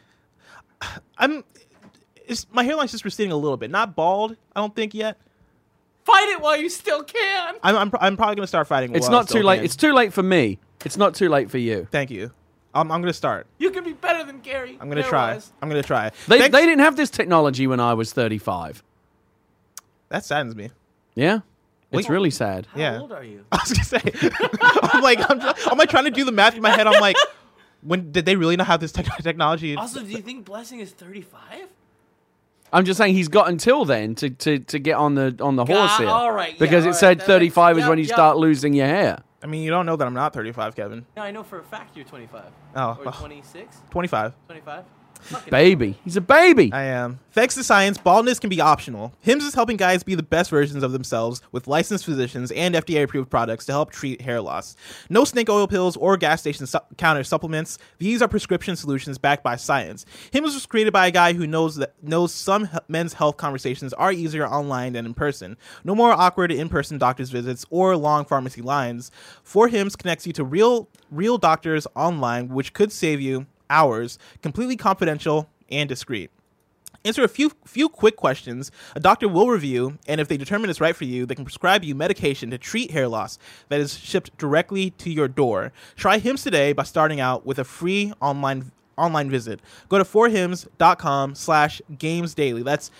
My hairline's just receding a little bit. Not bald, I don't think yet. Fight it while you still can. I'm probably gonna start fighting. It's not too late. It's too late for me. It's not too late for you. Thank you. I'm gonna start. You can be better than Gary. I'm gonna try. I'm gonna try. They didn't have this technology when I was 35. That saddens me. Yeah, it's really sad. How old are you? I was gonna say. I'm like trying to do the math in my head. I'm like, when did they really not have this technology? Also, do you think Blessing is 35? I'm just saying he's got until then to get on the horse here. All right. Because it said 35 is when you start losing your hair. I mean, you don't know that I'm not 35, Kevin. No, I know for a fact you're 25. Oh. Or 26? 25. 25? Baby. He's a baby. I am. Thanks to science, baldness can be optional. Hims is helping guys be the best versions of themselves with licensed physicians and FDA-approved products to help treat hair loss. No snake oil pills or gas station counter supplements. These are prescription solutions backed by science. Hims was created by a guy who knows some men's health conversations are easier online than in person. No more awkward in-person doctor's visits or long pharmacy lines. 4Hims connects you to real doctors online, which could save you hours, completely confidential and discreet. Answer a few quick questions. A doctor will review, and if they determine it's right for you, they can prescribe you medication to treat hair loss that is shipped directly to your door. Try Hims today by starting out with a free online visit. Go to 4hims.com/gamesdaily. That's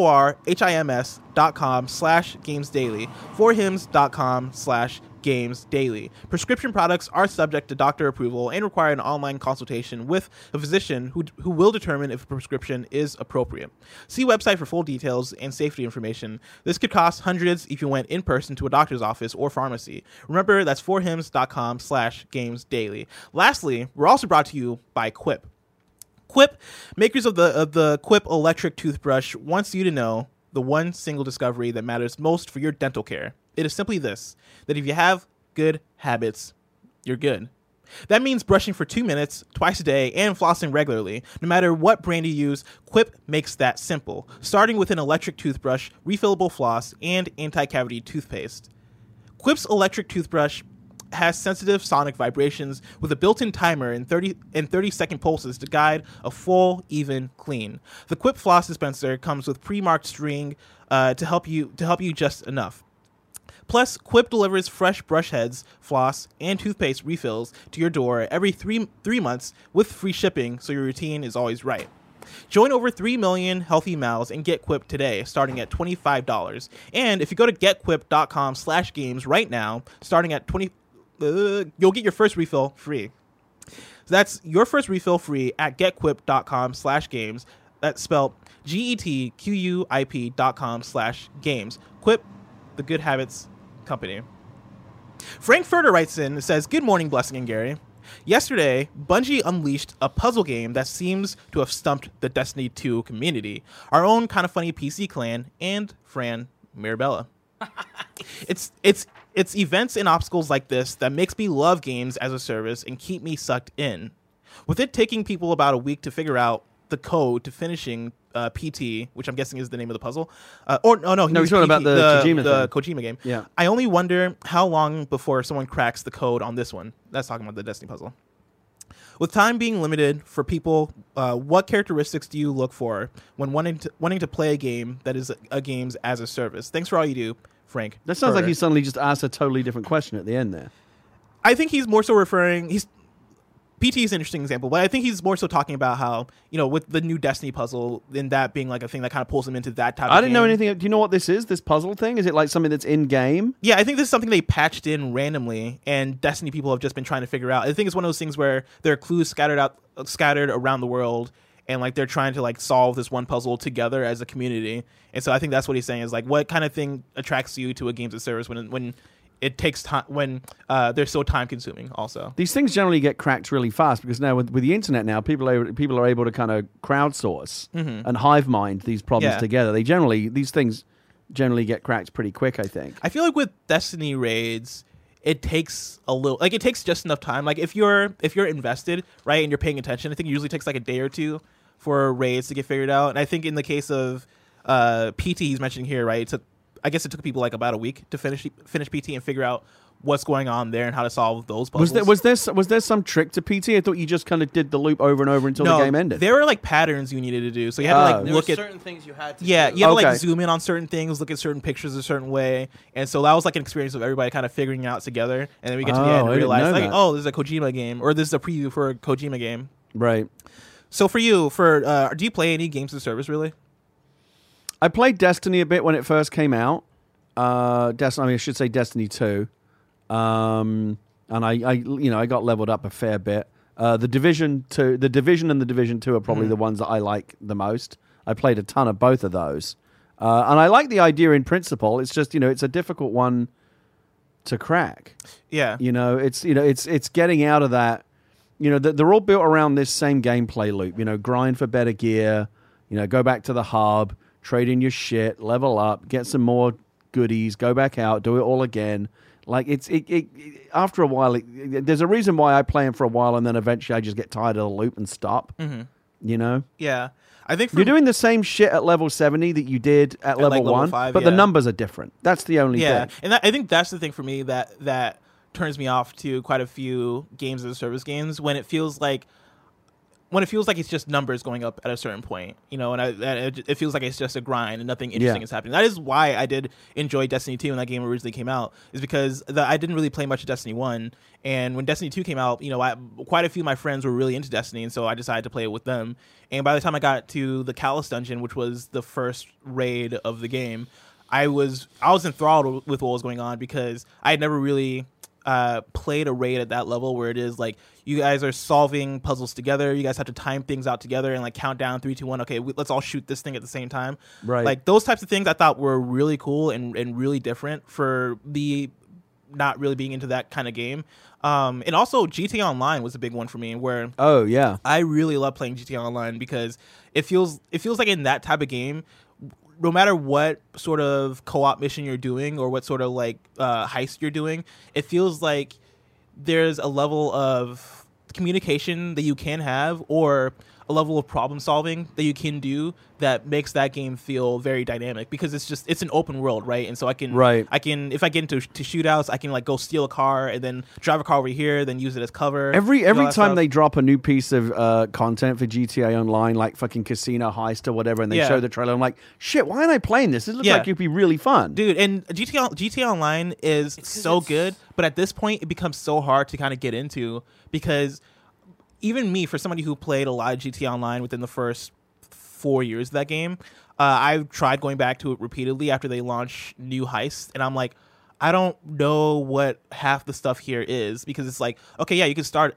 FORHIMS.com/gamesdaily. 4hims.com/gamesdaily. Prescription products are subject to doctor approval and require an online consultation with a physician who will determine if a prescription is appropriate. See website for full details and safety information. This could cost hundreds if you went in person to a doctor's office or pharmacy. Remember, that's 4hims.com/gamesdaily. Lastly, we're also brought to you by Quip. Quip, makers of the Quip electric toothbrush, wants you to know the one single discovery that matters most for your dental care. It is simply this, that if you have good habits, you're good. That means brushing for 2 minutes, twice a day, and flossing regularly. No matter what brand you use, Quip makes that simple, starting with an electric toothbrush, refillable floss, and anti-cavity toothpaste. Quip's electric toothbrush has sensitive sonic vibrations with a built-in timer and 30-second pulses to guide a full, even clean. The Quip floss dispenser comes with pre-marked string to help you just enough. Plus, Quip delivers fresh brush heads, floss, and toothpaste refills to your door every three months with free shipping, so your routine is always right. Join over 3 million healthy mouths and get Quip today, starting at $25. And if you go to getquip.com/games right now, starting at you'll get your first refill free. So that's your first refill free at getquip.com/games. That's spelled GETQUIP.com/games. Quip, the good habits company. Frank Furter writes in and says, "Good morning, Blessing and Gary. Yesterday, Bungie unleashed a puzzle game that seems to have stumped the Destiny 2 community, our own kind of funny PC clan, and Fran Mirabella. It's events and obstacles like this that makes me love games as a service and keep me sucked in. With it taking people about a week to figure out the code to finishing PT, which I'm guessing is the name of the puzzle. He's talking about the Kojima game. Yeah. I only wonder how long before someone cracks the code on this one. That's talking about the Destiny puzzle. With time being limited for people, what characteristics do you look for when wanting to play a game that is a games as a service? Thanks for all you do, Frank." That sounds like he suddenly just asked a totally different question at the end there. I think he's more so PT is an interesting example, but I think he's more so talking about how, with the new Destiny puzzle, and that being like a thing that kind of pulls him into that type of game. I didn't know anything. Do you know what this is, this puzzle thing? Is it like something that's in-game? Yeah, I think this is something they patched in randomly, and Destiny people have just been trying to figure out. I think it's one of those things where there are clues scattered around the world, and like they're trying to like solve this one puzzle together as a community. And so I think that's what he's saying is like, what kind of thing attracts you to a games of service when it takes time when they're so time consuming. Also, these things generally get cracked really fast because now with the internet now, people are able to kind of crowdsource and hive mind these problems together. These things generally get cracked pretty quick, I think. I feel like with Destiny raids, it takes it takes just enough time. Like if you're invested, right, and you're paying attention, I think it usually takes like a day or two for raids to get figured out. And I think in the case of PT he's mentioning here, right, I guess it took people like about a week to finish PT and figure out what's going on there and how to solve those puzzles. Was there some trick to PT? I thought you just kind of did the loop over and over until the game ended. There were like patterns you needed to do. So you had to look at certain things you had to do. You had to like zoom in on certain things, look at certain pictures a certain way. And so that was like an experience of everybody kind of figuring it out together. And then we get to the end and realize like, oh, this is a Kojima game, or this is a preview for a Kojima game. Right. So for you, do you play any games as a service really? I played Destiny a bit when it first came out. I should say Destiny 2. And I got leveled up a fair bit. The Division and the Division 2 are probably the ones that I like the most. I played a ton of both of those. And I like the idea in principle. It's just, it's a difficult one to crack. Yeah. It's getting out of that, they're all built around this same gameplay loop, grind for better gear, go back to the hub, trade in your shit, level up, get some more goodies, go back out, do it all again. Like after a while, there's a reason why I play them for a while and then eventually I just get tired of the loop and stop. Yeah, I think you're doing the same shit at level 70 that you did at level 1, 5, but the numbers are different. That's the only thing. And I think that's the thing for me that turns me off to quite a few games as a service games when it feels like it's just numbers going up at a certain point, and it feels like it's just a grind and nothing interesting is happening. That is why I did enjoy Destiny 2 when that game originally came out, is because I didn't really play much of Destiny 1. And when Destiny 2 came out, quite a few of my friends were really into Destiny, and so I decided to play it with them. And by the time I got to the Callus Dungeon, which was the first raid of the game, I was enthralled with what was going on because I had never really played a raid at that level where it is like you guys are solving puzzles together, you guys have to time things out together and like count down 3, 2, 1, okay, let's all shoot this thing at the same time. Right. Like those types of things I thought were really cool and really different for the not really being into that kind of game. And also GTA Online was a big one for me where I really love playing GTA Online because it feels like in that type of game, no matter what sort of co-op mission you're doing or what sort of like heist you're doing, it feels like there's a level of communication that you can have or a level of problem solving that you can do that makes that game feel very dynamic because it's an open world, right? And so I can if I get into shootouts, I can like go steal a car and then drive a car over here, then use it as cover. Every time they drop a new piece of content for GTA Online, like fucking casino heist or whatever, and they show the trailer, I'm like, shit, why aren't I playing this? This looks like it'd be really fun, dude. And GTA Online is so good, but at this point, it becomes so hard to kind of get into because even me, for somebody who played a lot of GTA Online within the first 4 years of that game, I've tried going back to it repeatedly after they launch new heists, and I'm like, I don't know what half the stuff here is because it's like, okay, yeah, you can start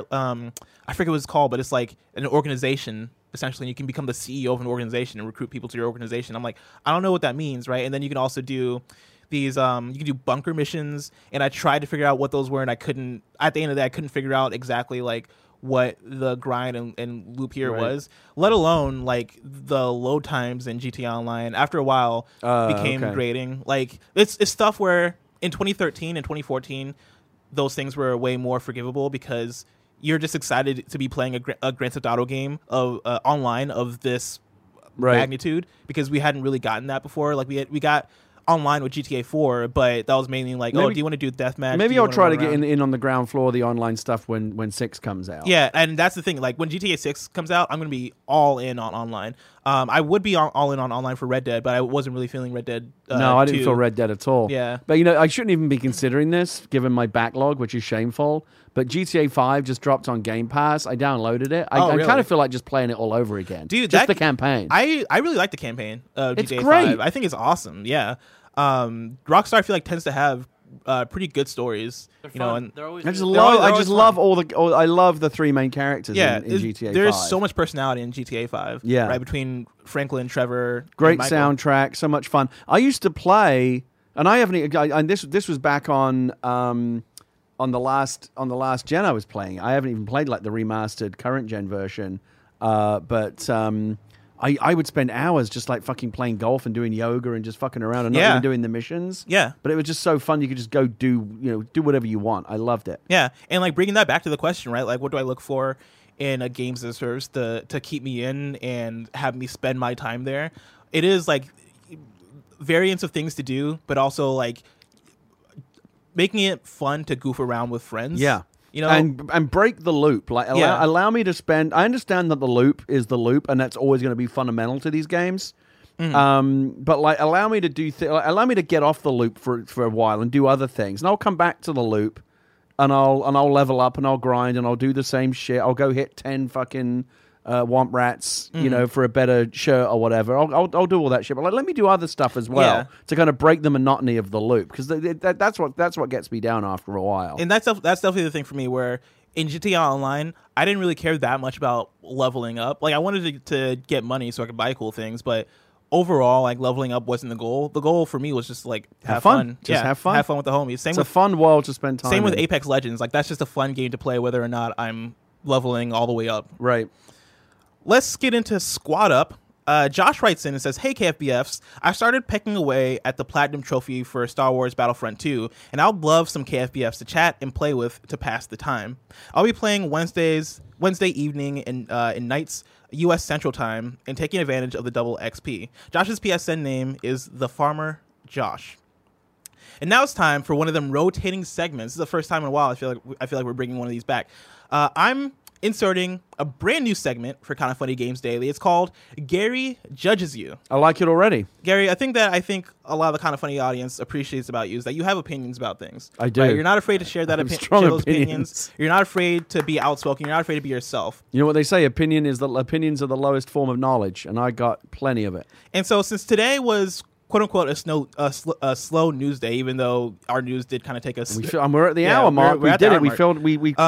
I forget what it's called, but it's like an organization essentially, and you can become the CEO of an organization and recruit people to your organization. I'm like, I don't know what that means, right? And then you can also do these you can do bunker missions, and I tried to figure out what those were, and I couldn't. At the end of the day, I couldn't figure out exactly like what the grind and loop here was, let alone like the load times in GTA Online after a while became grating. Like it's stuff where in 2013 and 2014 those things were way more forgivable because you're just excited to be playing a Grand Theft Auto game of online of this magnitude because we hadn't really gotten that before. Like we got online with GTA 4, but that was mainly like, do you want to do deathmatch? Maybe I'll try to get in on the ground floor of the online stuff when 6 comes out. Yeah, and that's the thing. Like when GTA 6 comes out, I'm going to be all in on online. I would be all in on online for Red Dead, but I wasn't really feeling Red Dead. No, I didn't feel Red Dead at all. Yeah. But I shouldn't even be considering this given my backlog, which is shameful. But GTA 5 just dropped on Game Pass. I downloaded it. I really? kind of feel like just playing it all over again. Dude, just the campaign. I really like the campaign of it's GTA great. 5. I think it's awesome. Yeah. Rockstar, I feel like, tends to have pretty good stories. And they're always I love the 3 main characters in GTA 5. There's so much personality in GTA 5. Yeah. Right, between Franklin, Trevor, great and Michael. soundtrack, so much fun. I used to play And I haven't. And this was back on the last gen I was playing. I haven't even played like the remastered current gen version. But I would spend hours just like fucking playing golf and doing yoga and just fucking around and not even doing the missions. Yeah. But it was just so fun. You could just go do whatever you want. I loved it. Yeah. And like bringing that back to the question, right? Like, what do I look for in a games as a service to keep me in and have me spend my time there? It is like variants of things to do, but also like making it fun to goof around with friends. Yeah. You know, and break the loop. Like allow me to spend. I understand that the loop is the loop, and that's always going to be fundamental to these games. But like, allow me to do. Allow me to get off the loop for a while and do other things, and I'll come back to the loop, and I'll level up and I'll grind and I'll do the same shit. I'll go hit 10 fucking Womp Rats, for a better shirt or whatever. I'll do all that shit. But like, let me do other stuff as well to kind of break the monotony of the loop, because that's what gets me down after a while. And that's definitely the thing for me, where in GTA Online, I didn't really care that much about leveling up. Like, I wanted to get money so I could buy cool things, but overall, like, leveling up wasn't the goal. The goal for me was just like have fun. Just have fun. Have fun with the homies. It's a fun world to spend time. Same with Apex Legends. Like, that's just a fun game to play, whether or not I'm leveling all the way up. Right. Let's get into Squad Up. Josh writes in and says, "Hey KFBFs, I started pecking away at the Platinum Trophy for Star Wars Battlefront 2, and I'd love some KFBFs to chat and play with to pass the time. I'll be playing Wednesday evening in nights U.S. Central Time and taking advantage of the double XP. Josh's PSN name is The Farmer Josh." And now it's time for one of them rotating segments. This is the first time in a while I feel like we're bringing one of these back. I'm inserting a brand new segment for Kind of Funny Games Daily. It's called Gary Judges You. I like it already. Gary, I think a lot of the Kind of Funny audience appreciates about you is that you have opinions about things. I do. Right? You're not afraid to share share those opinions. You're not afraid to be outspoken. You're not afraid to be yourself. You know what they say? Opinions are the lowest form of knowledge, and I got plenty of it. And so since today was quote unquote a slow news day, even though our news did kind of take us. We're at the hour mark. We did it. We filled.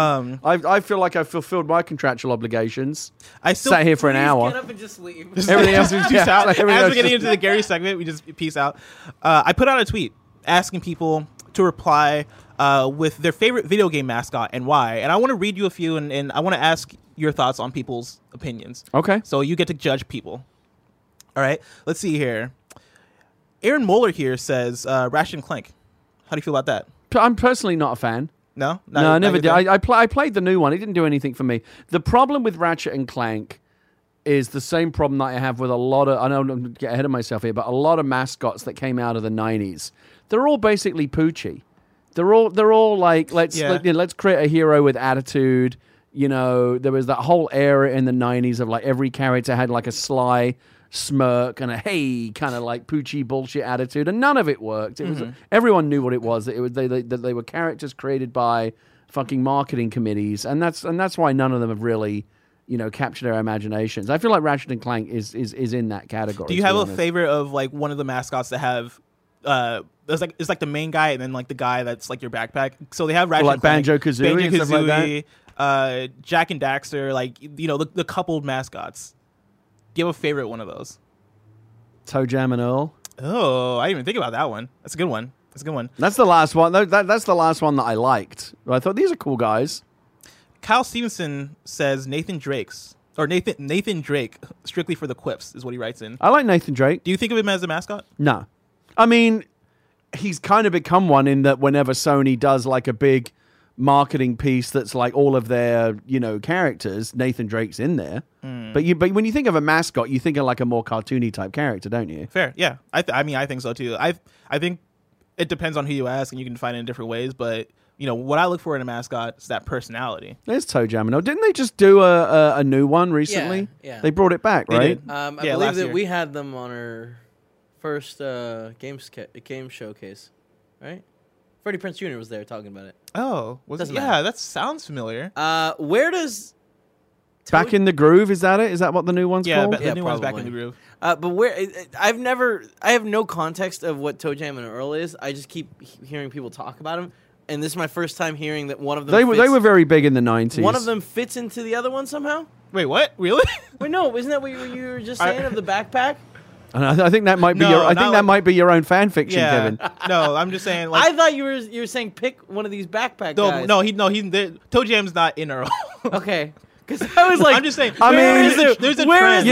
I feel like I fulfilled my contractual obligations. I still sat here for an hour. Get up and just leave. Everything else is peace out. As we're getting into the Gary segment, we just peace out. I put out a tweet asking people to reply with their favorite video game mascot and why. And I want to read you a few, and I want to ask your thoughts on people's opinions. Okay. So you get to judge people. All right. Let's see here. Aaron Moeller here says Ratchet and Clank. How do you feel about that? I'm personally not a fan. No? I never did. I played the new one. It didn't do anything for me. The problem with Ratchet and Clank is the same problem that I have with a lot of, I don't want to get ahead of myself here, but a lot of mascots that came out of the 90s. They're all basically Poochie. They're all like, let's create a hero with attitude. You know, there was that whole era in the 90s of like every character had like a sly smirk and a hey kind of like Poochie bullshit attitude, and none of it worked. It was everyone knew what it was. That it was they were characters created by fucking marketing committees, and that's why none of them have really captured our imaginations. I feel like Ratchet and Clank is in that category. Do you have a favorite of like one of the mascots that have it's like the main guy and then like the guy that's like your backpack? So they have Ratchet like and Clank, Banjo-Kazooie and stuff like that. Jack and Daxter, like the coupled mascots. Do you have a favorite one of those? Toe Jam and Earl. Oh, I didn't even think about that one. That's a good one. That's the last one. That's the last one that I liked. I thought these are cool guys. Kyle Stevenson says Nathan Drake, strictly for the quips, is what he writes in. I like Nathan Drake. Do you think of him as a mascot? No. I mean, he's kind of become one in that whenever Sony does like a big marketing piece that's like all of their characters, Nathan Drake's in there. But when you think of a mascot, you think of like a more cartoony type character, don't you? Fair, yeah. I think so too. I think it depends on who you ask, and you can find it in different ways. But what I look for in a mascot is that personality. There's Toe Jam and Earl. Didn't they just do a new one recently? Yeah. They brought it back, right? I believe that we had them on our first game showcase, right? Freddie Prinze Jr. was there talking about it. Oh, that sounds familiar. Where does Back in the Groove, is that it? Is that what the new one's called? The new one's Back in the Groove. But where I have no context of what Toe Jam and Earl is. I just keep hearing people talk about him, and this is my first time hearing that one of them. They were very big in the 90s. One of them fits into the other one somehow. Wait, what? Really? Wait, no, isn't that what you were just saying of the backpack? And I think that might be that might be your own fan fiction, Kevin. No, I'm just saying. I thought you were saying pick one of these backpack guys. Toe Jam's not in Earl. Okay. Because I was like, I'm just saying. I mean, there's a where trend. is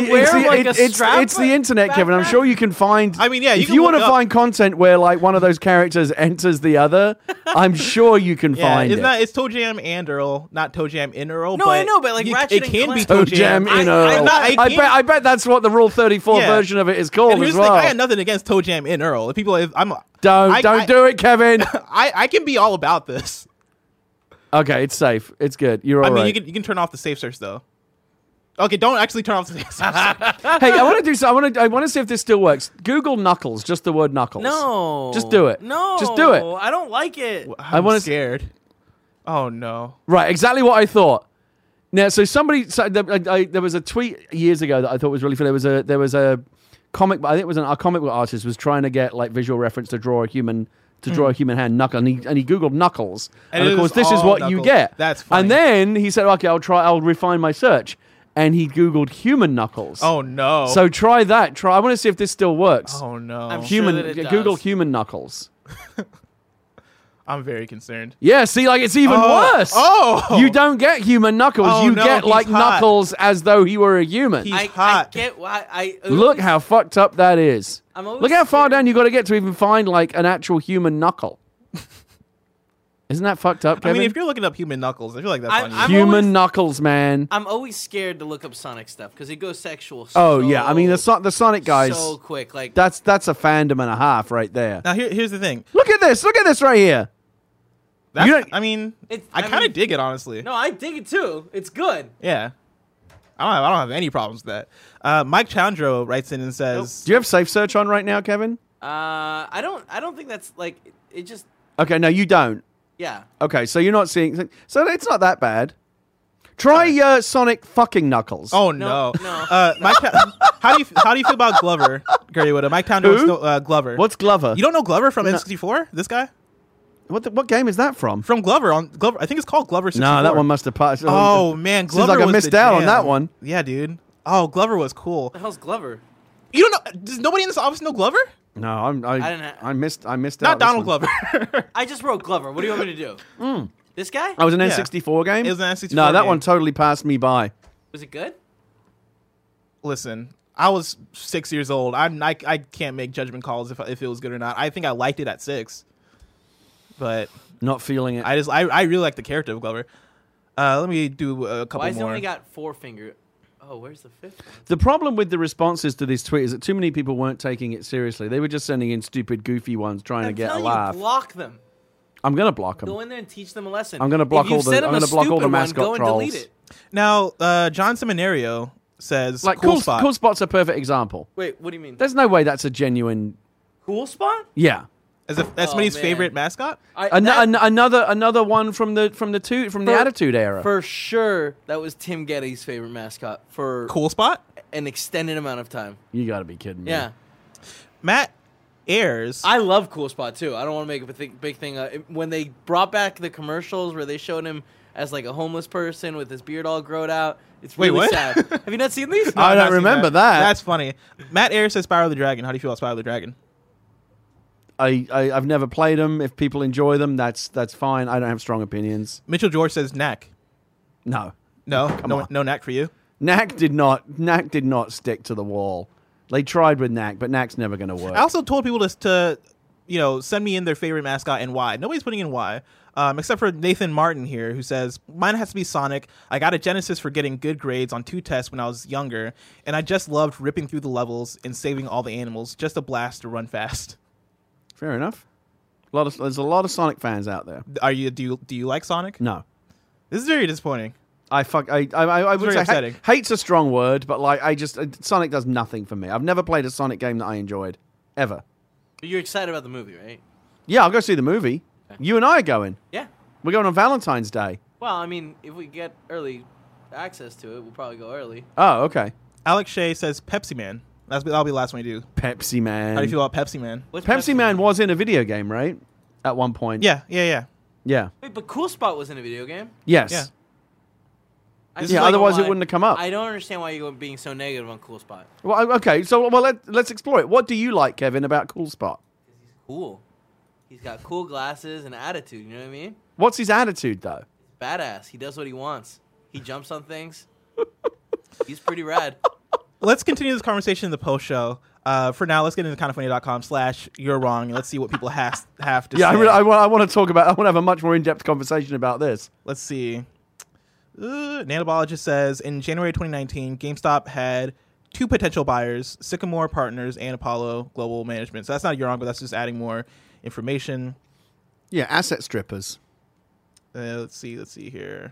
It's the internet, Kevin. I'm sure you can find. I mean, yeah. If you want to find content where like one of those characters enters the other, I'm sure you can find it. It's Toe Jam and Earl, not Toe Jam in Earl. No, I know, but like Ratchet it can and be Toe Toe Jam in Earl. I bet that's what the Rule 34 version of it is called as well. I got nothing against Toe Jam in Earl. If people, don't do it, Kevin. I can be all about this. Okay, it's safe. It's good. You're all right. I mean, you can turn off the safe search though. Okay, don't actually turn off the safe search. Hey, I want to do so. I want to see if this still works. Google Knuckles, just the word Knuckles. No, just do it. No, just do it. I don't like it. I'm scared. Oh no. Right, exactly what I thought. Now, so there was a tweet years ago that I thought was really funny. There was a comic. I think it was a comic book artist was trying to get like visual reference to draw a human. Hand knuckle, and he googled Knuckles, and of course this is what you get. That's funny. And then he said, "Okay, I'll refine my search," and he googled human knuckles. Oh no! So try that. I want to see if this still works. Oh no! I'm sure that it does. Google human knuckles. I'm very concerned. Yeah, see, like it's even worse. Oh, you don't get human knuckles. You get like Knuckles as though he were a human. He's hot. I get why. Look how fucked up that is. Look how far scared. down you got to get to even find like an actual human knuckle. Isn't that fucked up, Kevin? I mean, if you're looking up human Knuckles, I feel like that's on you. Human Knuckles, man. I'm always scared to look up Sonic stuff because it goes sexual. Oh yeah, I mean the Sonic guys. So quick, like that's a fandom and a half right there. Now here's the thing. Look at this right here. I mean, I kind of dig it honestly. No, I dig it too. It's good. Yeah. I don't have any problems with that. Mike Chandro writes in and says, "Do you have safe search on right now, Kevin?" I don't think that's like it. Just okay. No, you don't. Yeah. Okay, so you're not seeing. So it's not that bad. Try Sonic fucking Knuckles. Oh no. No. Mike, how do you feel about Glover, Gary Whitta? Mike Chandro, Glover. What's Glover? You don't know Glover from N64? This guy? What game is that from? From Glover on Glover. I think it's called Glover 64. No, that one must have passed. Oh man, Glover. Seems like I was missed the out jam. on that one. Yeah, dude. Oh, Glover was cool. What the hell's Glover? You don't know? Does nobody in this office know Glover? No, I missed out. Not Donald Glover. I just wrote Glover. What do you want me to do? This guy? I was an N64 game. It was an N64 No, that game. one totally passed me by. Was it good? Listen, I was 6 years old. I can't make judgment calls if it was good or not. I think I liked it at 6, but Not feeling it. I really like the character of Glover. Let me do a couple more. Why has he only got 4 finger? Oh, where's the 5th one? The problem with the responses to this tweet is that too many people weren't taking it seriously. They were just sending in stupid, goofy ones trying to get a laugh. Block them. I'm gonna block them. Go in there and teach them a lesson. I'm gonna block all the mascot go and trolls. delete it. Now, John Seminario says, Like cool spot. Cool Spot's a perfect example. Wait, what do you mean? There's no way that's a genuine. Cool Spot? Yeah. That's somebody's man. favorite mascot? Another one from the Attitude Era. For sure, that was Tim Getty's favorite mascot for Cool Spot? an extended amount of time. You got to be kidding me. Yeah. Matt Ayers. I love Cool Spot, too. I don't want to make a big thing. When they brought back the commercials where they showed him as like a homeless person with his beard all growed out, it's really what? sad. Have you not seen these? No, I I've don't not seen remember that. That's funny. Matt Ayers says Spyro the Dragon. How do you feel about Spyro the Dragon? I've never played them. If people enjoy them, that's fine. I don't have strong opinions. Mitchell George says Knack. No. No, on. no Knack for you. Knack did not stick to the wall. They tried with Knack, but Knack's never going to work. I also told people to send me in their favorite mascot and why. Nobody's putting in why, except for Nathan Martin here, who says, mine has to be Sonic. I got a Genesis for getting good grades on 2 tests when I was younger, and I just loved ripping through the levels and saving all the animals. Just a blast to run fast. Fair enough. There's a lot of Sonic fans out there. Do you like Sonic? No. This is very disappointing. I would very say upsetting. Hate's a strong word, but like Sonic does nothing for me. I've never played a Sonic game that I enjoyed ever. But you're excited about the movie, right? Yeah, I'll go see the movie. Okay. You and I are going. Yeah. We're going on Valentine's Day. Well, I mean, if we get early access to it, we'll probably go early. Oh, okay. Alex Shea says Pepsi Man. That'll be the last one you do. Pepsi Man. How do you feel about Pepsi Man? What's Pepsi Man was in a video game, right? At one point. Yeah. Yeah. Wait, but Cool Spot was in a video game? Yes. Yeah. Otherwise it wouldn't have come up. I don't understand why you're being so negative on Cool Spot. Well, okay, so let's explore it. What do you like, Kevin, about Cool Spot? He's cool. He's got cool glasses and attitude. You know what I mean? What's his attitude, though? Badass. He does what he wants. He jumps on things. He's pretty rad. Let's continue this conversation in the post show. For now, let's get into kindoffunny.com/you're wrong. Let's see what people have to say. Yeah, I want to talk about. I want to have a much more in-depth conversation about this. Let's see. Nanobiologist says in January 2019, GameStop had 2 potential buyers: Sycamore Partners and Apollo Global Management. So that's not you're wrong, but that's just adding more information. Yeah, asset strippers. Let's see here.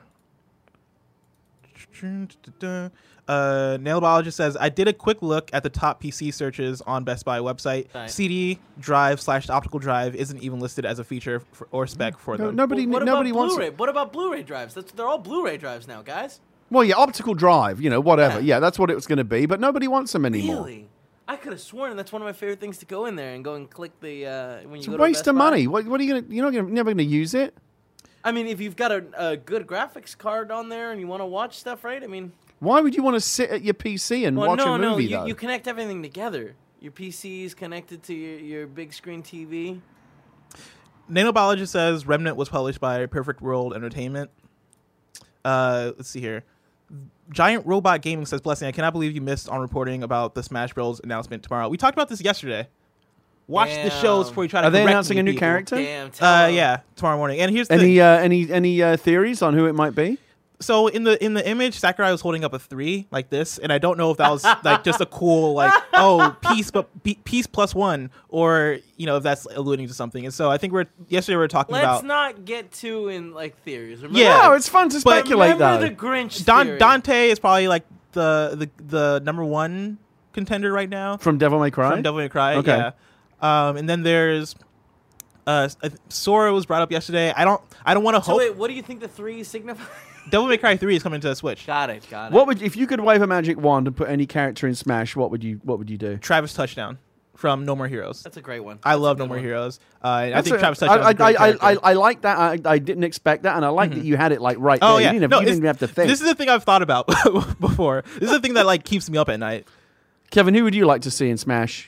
Nanobiologist says, I did a quick look at the top PC searches on Best Buy website. Right. CD drive / optical drive isn't even listed as a feature or spec for them. Nobody wants it. What about Blu-ray drives? They're all Blu-ray drives now, guys. Well, yeah, optical drive, whatever. Yeah, that's what it was going to be, but nobody wants them anymore. Really? I could have sworn that's one of my favorite things to go in there and go and click the when you it's go a to waste Best of Buy. money. What are you gonna? You're never gonna use it. I mean, if you've got a good graphics card on there and you want to watch stuff, right? I mean, why would you want to sit at your PC and watch a movie? No, you connect everything together. Your PC is connected to your big screen TV. Nanobiologist says Remnant was published by Perfect World Entertainment. Let's see here. Giant Robot Gaming says, Blessing, I cannot believe you missed on reporting about the Smash Bros. Announcement tomorrow. We talked about this yesterday. Watch the shows before you try to. Are they correct announcing a new people. character? Damn. Yeah, tomorrow morning. And here's any theories on who it might be? So in the image, Sakurai was holding up a 3 like this, and I don't know if that was like just a cool peace, but peace +1, or if that's alluding to something. And so I think yesterday we were talking about. Let's not get too in theories. Remember, no, it's fun to speculate though. Remember the Grinch theory. Dante is probably like the number 1 contender right now from Devil May Cry. Okay. Yeah. And then there's Sora was brought up yesterday. I don't want to hope. Wait, what do you think the 3 signify? Devil May Cry 3 is coming to the Switch. Got it. What would if you could wave a magic wand and put any character in Smash? What would you do? Travis Touchdown from No More Heroes. That's a great one. I love No More Heroes. I think Travis Touchdown is a great character. I like that. I didn't expect that, and I like that you had it right there. Yeah. You didn't even have to think. This is the thing I've thought about before. This is the thing that keeps me up at night. Kevin, who would you like to see in Smash?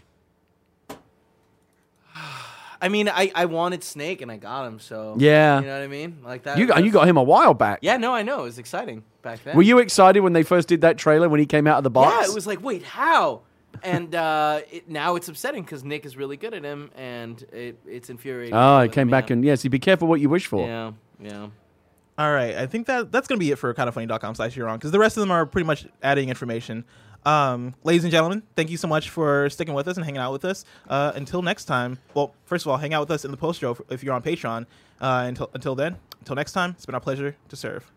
I mean, I wanted Snake and I got him, so yeah, you know what I mean. Like that. You got him a while back. Yeah, no, I know. It was exciting back then. Were you excited when they first did that trailer when he came out of the box? Yeah, it was like, wait, how? And now it's upsetting because Nick is really good at him, and it's infuriating. Oh, it came back and so be careful what you wish for. Yeah. All right, I think that's going to be it for kindoffunny.com/you're wrong, because the rest of them are pretty much adding information. Ladies and gentlemen, thank you so much for sticking with us and hanging out with us. Until next time, well, first of all, hang out with us in the post show if you're on Patreon. Until next time, it's been our pleasure to serve.